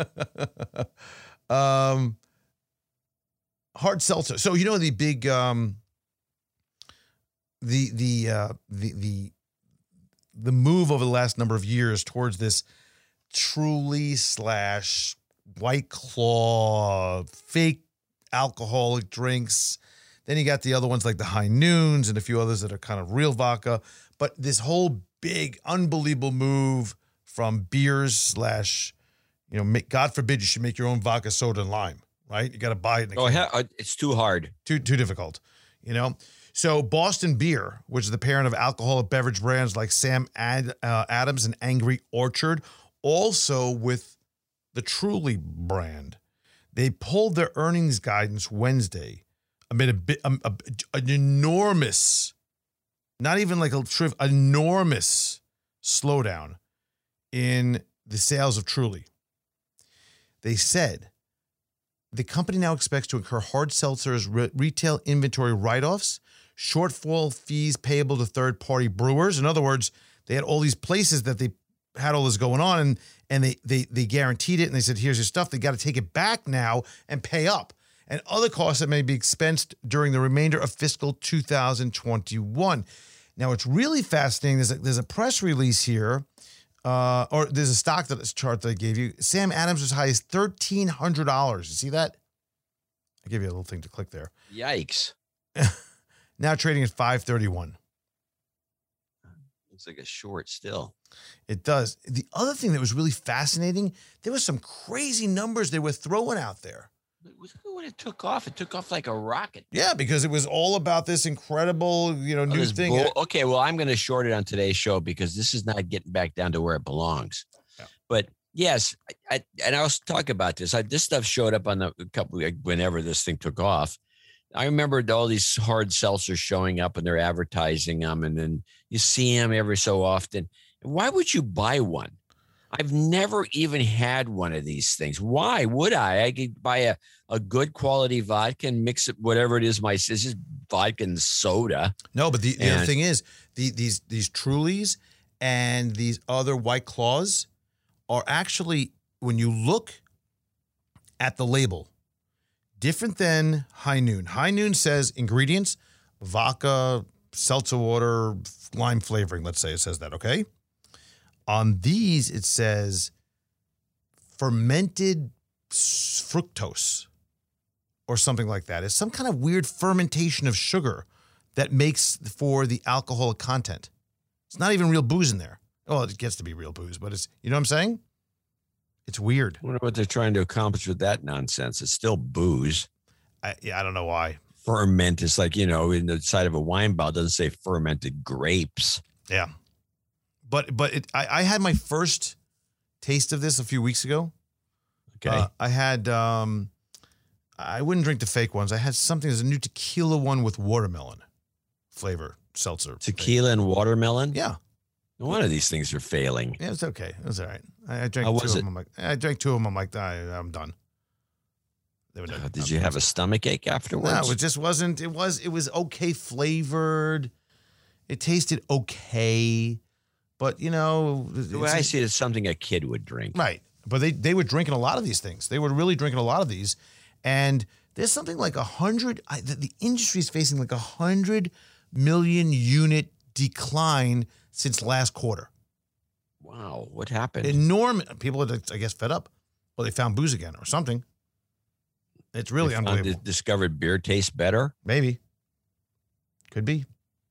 um, hard seltzer. So you know the big um, the the uh, the the the move over the last number of years towards this Truly slash White Claw fake alcoholic drinks. Then you got the other ones like the High Noons and a few others that are kind of real vodka. But this whole big, unbelievable move from beers slash, you know, make, God forbid you should make your own vodka, soda, and lime, right? You got to buy it. In a Oh, can. ha- it's too hard. Too too difficult, you know. So Boston Beer, which is the parent of alcoholic beverage brands like Sam Ad, uh, Adams and Angry Orchard, also with the Truly brand, they pulled their earnings guidance Wednesday amid a bit, um, a, an enormous, not even like a triv, enormous slowdown in the sales of Truly. They said the company now expects to incur hard seltzers re- retail inventory write-offs, shortfall fees payable to third-party brewers. In other words, they had all these places that they had all this going on, and and they they they guaranteed it, and they said, here's your stuff. They got to take it back now and pay up. And other costs that may be expensed during the remainder of fiscal two thousand twenty-one. Now, it's really fascinating. There's a, there's a press release here, uh, or there's a stock that chart that I gave you. Sam Adams was as high as thirteen hundred dollars. You see that? I gave you a little thing to click there. Yikes. Now trading at five thirty-one. Looks like a short still. It does. The other thing that was really fascinating, there was some crazy numbers they were throwing out there. Look when it took off. It took off like a rocket. Yeah, because it was all about this incredible, you know, Oh, new this thing. bull- okay, well, I'm going to short it on today's show because this is not getting back down to where it belongs. Yeah. But yes, I, I, and I was talking about this. I, this stuff showed up on the a couple like, whenever this thing took off. I remember all these hard seltzers showing up and they're advertising them, and then you see them every so often. Why would you buy one? I've never even had one of these things. Why would I? I could buy a, a good quality vodka and mix it, whatever it is. My it's just vodka and soda. No, but the, the And- other thing is the, these these Trulies and these other White Claws are actually, when you look at the label, different than High Noon. High Noon says ingredients, vodka, seltzer water, lime flavoring. Let's say it says that, okay? On these, it says fermented s- fructose or something like that. It's some kind of weird fermentation of sugar that makes for the alcoholic content. It's not even real booze in there. Oh, it gets to be real booze, but it's, you know what I'm saying? It's weird. I wonder what they're trying to accomplish with that nonsense. It's still booze. I, yeah, I don't know why. Ferment is like, you know, in the side of a wine bottle, it doesn't say fermented grapes. Yeah. But but it, I, I had my first taste of this a few weeks ago. Okay. Uh, I had, um, I wouldn't drink the fake ones. I had something, there's a new tequila one with watermelon flavor, seltzer. Tequila and watermelon? Yeah. No wonder these things are failing. Yeah, it's okay. It was all right. I, I drank How two was of it? them. I'm like, I drank two of them. I'm like, I, I'm done. They were done. Uh, did you have a stomach ache afterwards? No, it just wasn't. It was. It was okay flavored. It tasted okay, but you know, The way I see it, it's something a kid would drink. right. But they they were drinking a lot of these things. They were really drinking a lot of these, and there's something like a hundred. The, the industry is facing like a hundred million unit decline since last quarter. Wow, what happened? Enormous. People are, I guess, fed up. Well, they found booze again or something. It's really They found- unbelievable. discovered beer tastes better. Maybe. Could be.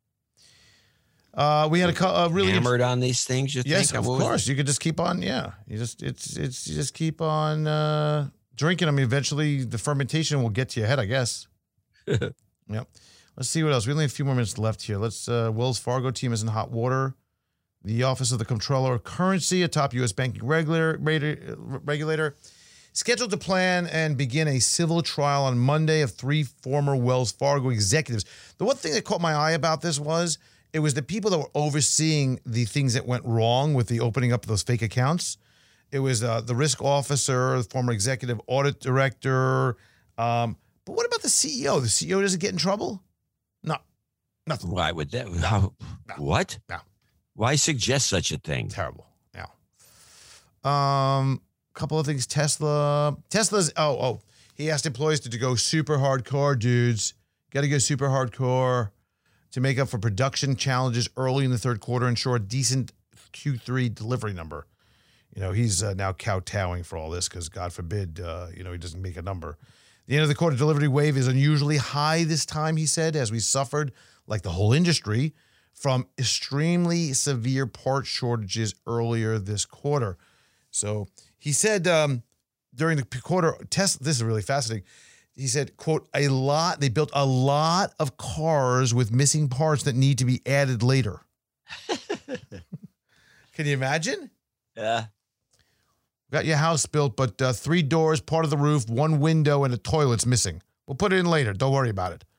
Uh, we had a, co- a really Hammered on these things. You yes, think? of What was course. You could just keep on. Yeah, you just it's it's you just keep on uh, drinking. I mean, eventually the fermentation will get to your head, I guess. Yep. Let's see what else. We only have a few more minutes left here. Let's. Uh, Wells Fargo team is in hot water. The Office of the Comptroller of Currency, a top U S banking regulator, regulator, scheduled to plan and begin a civil trial on Monday of three former Wells Fargo executives. The one thing that caught my eye about this was it was the people that were overseeing the things that went wrong with the opening up of those fake accounts. It was uh, the risk officer, the former executive audit director. Um, but what about the C E O? The C E O doesn't get in trouble? No, nothing. Why would that? How, No. What? No. Why suggest such a thing? Terrible. Yeah. Um, couple of things. Tesla. Tesla's. Oh, oh. He asked employees to, to go super hardcore, dudes. Got to go super hardcore to make up for production challenges early in the third quarter, ensure a decent Q three delivery number. You know, he's uh, now kowtowing for all this because, God forbid, uh, you know, he doesn't make a number. The end of the quarter delivery wave is unusually high this time, he said, as we suffered, like the whole industry, from extremely severe part shortages earlier this quarter. So he said um, during the quarter, Tesla, this is really fascinating. He said, quote, a lot, they built a lot of cars with missing parts that need to be added later. Can you imagine? Yeah. got your house built, but uh, three doors, part of the roof, one window, and a toilet's missing. We'll put it in later. Don't worry about it.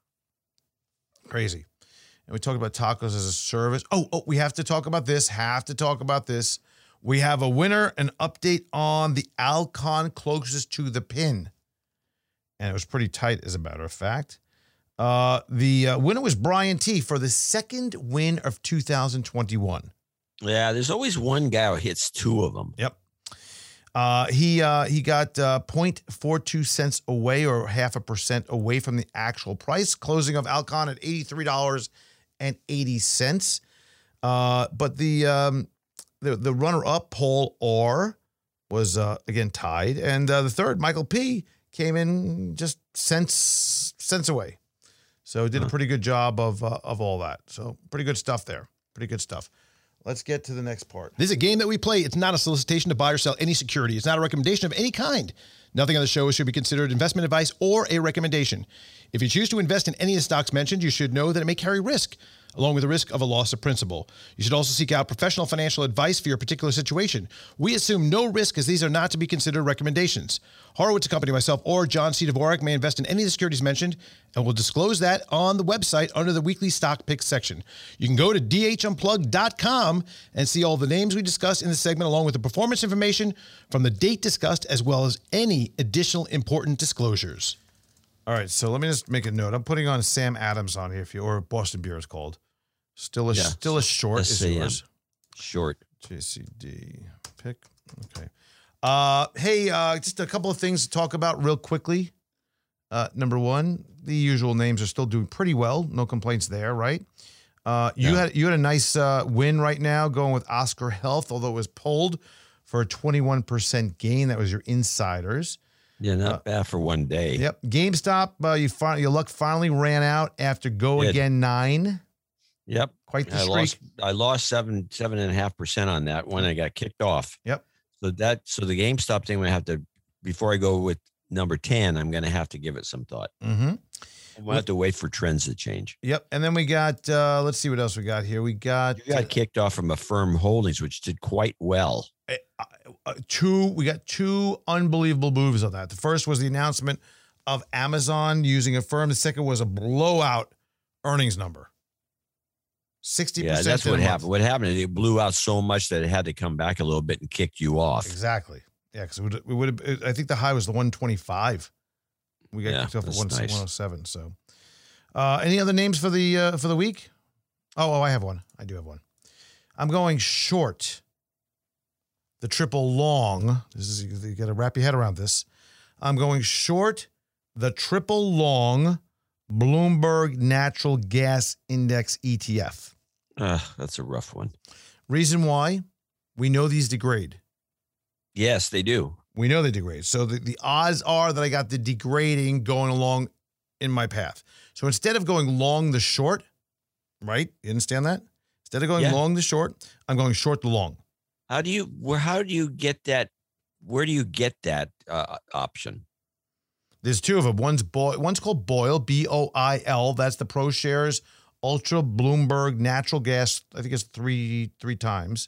Crazy. And we talked about tacos as a service. Oh, oh, we have to talk about this. Have to talk about this. We have a winner, an update on the Alcon closest to the pin. And it was pretty tight, as a matter of fact. Uh, the uh, winner was Brian T. for the second win of two thousand twenty-one. Yeah, there's always one guy who hits two of them. Yep. Uh, he uh, he got uh, zero point four two cents away, or half a percent away from the actual price, closing of Alcon at eighty-three dollars and eighty cents. Uh, but the um, the the runner-up, Paul R, was uh, again tied, and uh, the third, Michael P, came in just cents cents away. So did a pretty good job of uh, of all that. So pretty good stuff there. Pretty good stuff. Let's get to the next part. This is a game that we play. It's not a solicitation to buy or sell any security. It's not a recommendation of any kind. Nothing on the show should be considered investment advice or a recommendation. If you choose to invest in any of the stocks mentioned, you should know that it may carry risk, along with the risk of a loss of principal. You should also seek out professional financial advice for your particular situation. We assume no risk, as these are not to be considered recommendations. Horowitz Company, myself, or John C. Dvorak may invest in any of the securities mentioned, and we'll disclose that on the website under the weekly stock picks section. You can go to d h unplugged dot com and see all the names we discussed in this segment, along with the performance information from the date discussed, as well as any additional important disclosures. All right, so let me just make a note. I'm putting on Sam Adams on here, if you, or Boston Beer is called. Still a Yeah. still a short is yours. Short. J C D pick. Okay. Uh, hey, uh, just a couple of things to talk about real quickly. Uh, number one, the usual names are still doing pretty well. No complaints there, right? Uh, you Yeah. had you had a nice uh, win right now going with Oscar Health, although it was pulled for a twenty-one percent gain. That was your insiders. Yeah, not Uh, bad for one day. Yep. GameStop, uh, you fin- your luck finally ran out after go Did. again nine. Yep. Quite the I streak. lost I lost seven seven and a half percent on that one. I got kicked off. Yep. So that so the GameStop thing, I have to, before I go with number ten, I'm gonna have to give it some thought. Mm-hmm. I'm gonna have to wait for trends to change. Yep. And then we got, uh, let's see what else we got here. We got, You got kicked off from Affirm Holdings, which did quite well. uh, uh, two, we got two unbelievable moves on that. The first was the announcement of Amazon using Affirm. The second was a blowout earnings number. sixty percent. Yeah, that's in what a month. happened. What happened is it blew out so much that it had to come back a little bit and kick you off. Exactly. Yeah, because we would, we would have, I think the high was the one twenty-five. We got Yeah, kicked off at that's one, nice. one oh seven. So, uh, any other names for the uh, for the week? Oh, oh, I have one. I do have one. I'm going short. The triple long. This is you got to wrap your head around this. I'm going short. The triple long Bloomberg Natural Gas Index E T F. Uh, that's a rough one. Reason why? We know these degrade. Yes, they do. We know they degrade. So the, the odds are that I got the degrading going along in my path. So instead of going long the short, right? You understand that? Instead of going Yeah. long the short, I'm going short the long. How do you where how do you get that? Where do you get that uh, option? There's two of them. One's Boyle, one's called Boyle, B O I L. That's the ProShares Ultra Bloomberg Natural Gas. I think it's three three times.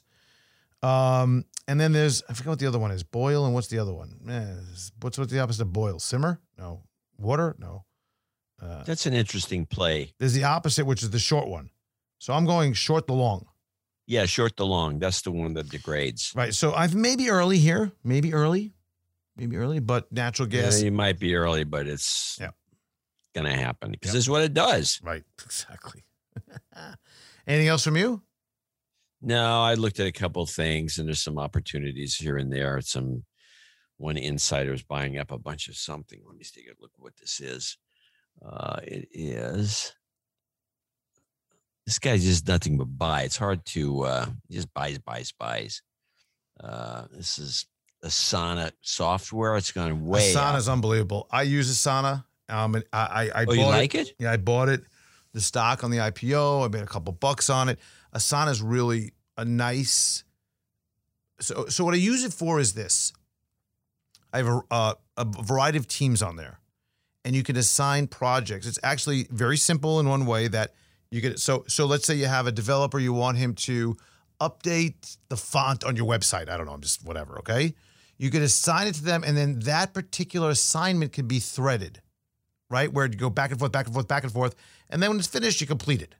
Um, and then there's, I forget what the other one is. Boyle, and what's the other one? Eh, what's what's the opposite of Boyle? Simmer? No. Water? No. Uh, That's an interesting play. there's the opposite, which is the short one. So I'm going short the long. Yeah, short to long. That's the one that degrades. Right. So I've maybe early here, maybe early, maybe early, but natural Yeah, gas. you might be early, but it's Yeah. gonna happen because Yep. this is what it does. Right. Exactly. Anything else from you? No, I looked at a couple of things, and there's some opportunities here and there. Some one insider is buying up a bunch of something. Let me take a look at what this is. Uh, it is. This guy's just nothing but buy. It's hard to uh, he just buys, buys, buys. Uh, this is Asana software. It's gone way. up. Asana's unbelievable. I use Asana. Um, and I, I, I Oh, bought you it. like it? Yeah, I bought it. The stock on the I P O. I made a couple bucks on it. Asana's really a nice. So, so what I use it for is this. I have a, uh, a variety of teams on there, and you can assign projects. It's actually very simple in one way that you can. So, so let's say you have a developer, you want him to update the font on your website. I don't know, I'm just whatever. Okay, You could assign it to them, and then that particular assignment can be threaded, right? Where you go back and forth, back and forth, back and forth. And then when it's finished, you complete it.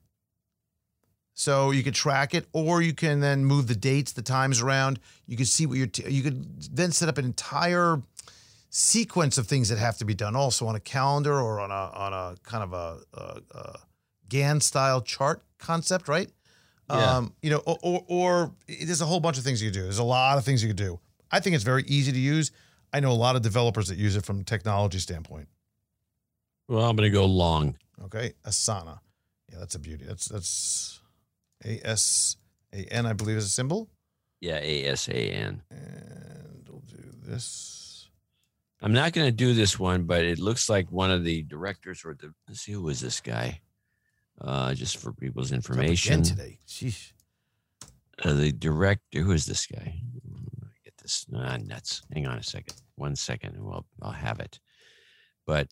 So you could track it, or you can then move the dates, the times around. You could see what you're, t- you could then set up an entire sequence of things that have to be done also on a calendar or on a on a kind of a, a, a Gantt style chart concept, right? Yeah. Um, you know, or, or, or there's a whole bunch of things you could do. There's a lot of things you could do. I think it's very easy to use. I know a lot of developers that use it from a technology standpoint. Well, I'm going to go long. Okay, Asana. Yeah, that's a beauty. That's that's A S A N, I believe, is a symbol. Yeah, A S A N. And we'll do this. I'm not going to do this one, but it looks like one of the directors or the, let's see, who is this guy? Uh, just for people's information. Again today. Sheesh. Uh, the director, who is this guy? Get this. Ah, nuts. Hang on a second. One second, and we'll, I'll have it. But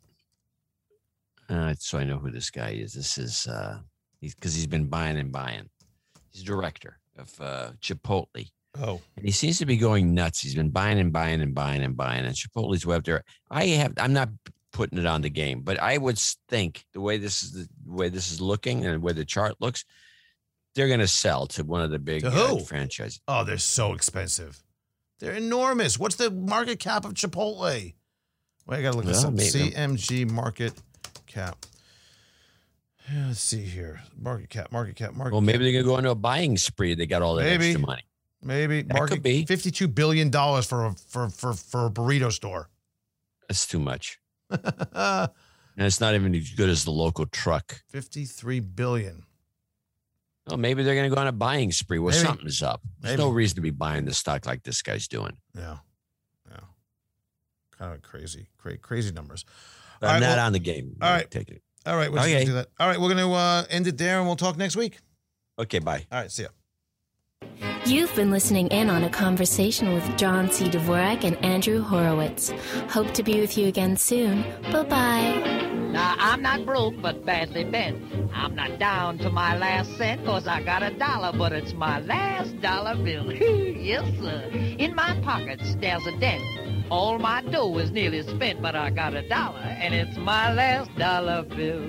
uh, so I know who this guy is. This is, uh, he's because he's been buying and buying. He's director of uh, Chipotle. Oh. And he seems to be going nuts. He's been buying and buying and buying and buying. And Chipotle's web there. I have, I'm not putting it on the game, but I would think the way this is the way this is looking and the way the chart looks, they're going to sell to one of the big To who? uh, franchises. Oh, they're so expensive. They're enormous. What's the market cap of Chipotle? Wait, I got to look this Well, up. maybe- C M G market cap. Yeah, let's see here. Market cap, market cap, market Well, cap. maybe they're going to go into a buying spree. They got all that Maybe. extra money. Maybe. That Market could be. fifty-two billion dollars for a, for, for, for a burrito store. That's too much. And it's not even as good as the local truck. fifty-three billion dollars. Well, maybe they're going to go on a buying spree. Well, Maybe. something's up. There's Maybe. no reason to be buying the stock like this guy's doing. Yeah. Yeah. Kind of crazy, crazy, crazy numbers. But All I'm right, not well- on the game. all right. Take it. All right. We're just Okay. going to do that. All right. We're going to uh, end it there and we'll talk next week. Okay, bye. All right. See ya. You've been listening in on a conversation with John C. Dvorak and Andrew Horowitz. Hope to be with you again soon. Bye-bye. Now, I'm not broke, but badly bent. I'm not down to my last cent, cause I got a dollar, but it's my last dollar bill. Yes, sir. In my pockets, there's a dent. All my dough is nearly spent, but I got a dollar, and it's my last dollar bill.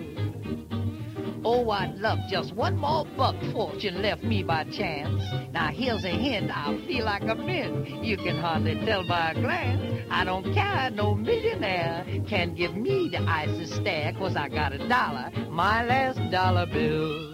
Oh, I'd love just one more buck fortune left me by chance. Now, here's a hint, I feel like a mint. You can hardly tell by a glance. I don't care, no millionaire can give me the icy stare, cause I got a dollar, my last dollar bill.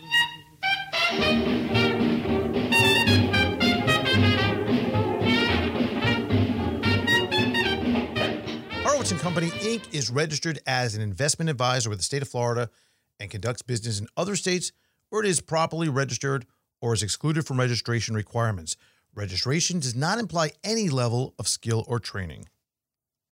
Horowitz and Company, Incorporated is registered as an investment advisor with the state of Florida and conducts business in other states where it is properly registered or is excluded from registration requirements. Registration does not imply any level of skill or training.